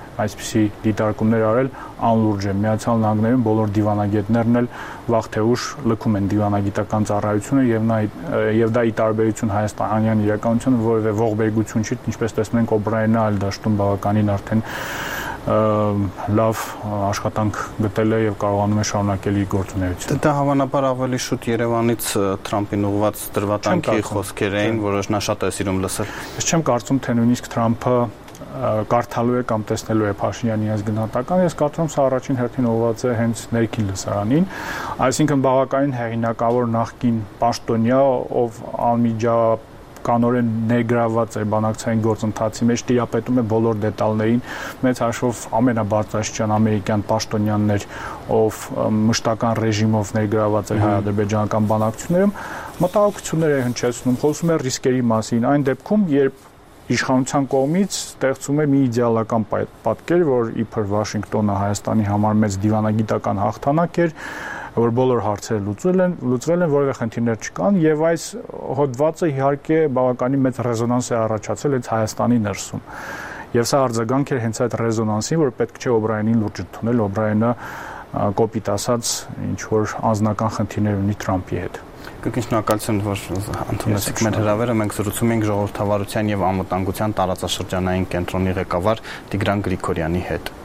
այսպիսի դիտարկումներ արել անլուրջ է։ Միացյալ Նահանգներում բոլոր դիվանագետներն էլ վաղ թե ուշ լքում են դիվանագիտական ծառայությունը եւ դա ի տարբերություն հայաստանյան իրականությունը որևէ ողբերգություն չի, ինչպես տեսնում ենք Օբրայենը այլ դաշտում բավականին արդեն լավ աշխատանք գտել է եւ կարողանում է շարունակել իր գործունեությունը։ Դա հավանաբար ավելի շուտ Երևանից Թրամփին ուղղված դրվատանքի խոսքեր էին, որը նա շատ է սիրում լսել։ Ես չեմ կարծում, թե նույնիսկ Թրամփը կարդալու է կամ տեսնելու է Փաշինյանի ազգանատական, ես կարծում եմ սա առաջին հերթին ուղղված է հենց ներքին լսարանին, այսինքն բավականին հեղինակավոր նախկին պաշտոնյա, ով անմիջականորեն ներգրավված է բանակցային գործընթացի մեջ, տիրապետում է բոլոր դետալներին, մեծ հաշվով ամենաբարձրաստիճան ամերիկյան պաշտոնյանն էր, ով մշտական ռեժիմով ներգրավված էր հայ-ադրբեջանական բանակցություններում, մտահոգություններ է հնչեցնում, խոսում է ռիսկերի մասին, այն դեպքում, երբ իշխանության կողմից ստեղծում է մի իդեալական պատկեր, որ իբր Վաշինգտոնը Հայաստանի համար մեծ դիվանագիտական հաղթանակ էր, որ բոլոր հարցերը լուծվել են, որևէ խնդիրներ չկան, եւ այս հոդվածը իհարկե բավականին մեծ ռեզոնանս է առաջացել հենց Հայաստանի ներսում։ Եվ սա արձագանք էր հենց այդ ռեզոնանսին, որ պետք չէ Օբրայենին լուրջ ընդունել, Օբրայենը կոպիտ ասած ինչ որ անձնական խնդիրներ ունի Թրամփի հետ։ Կրկին շնորհակալություն, որ ընդունեցիք մեր հրավերը։ Մենք զրուցում ենք ժողովրդավարության եւ անվտանգության տարածաշրջանային կենտրոնի ղեկավար Տիգրան Գրիգորյանի հետ։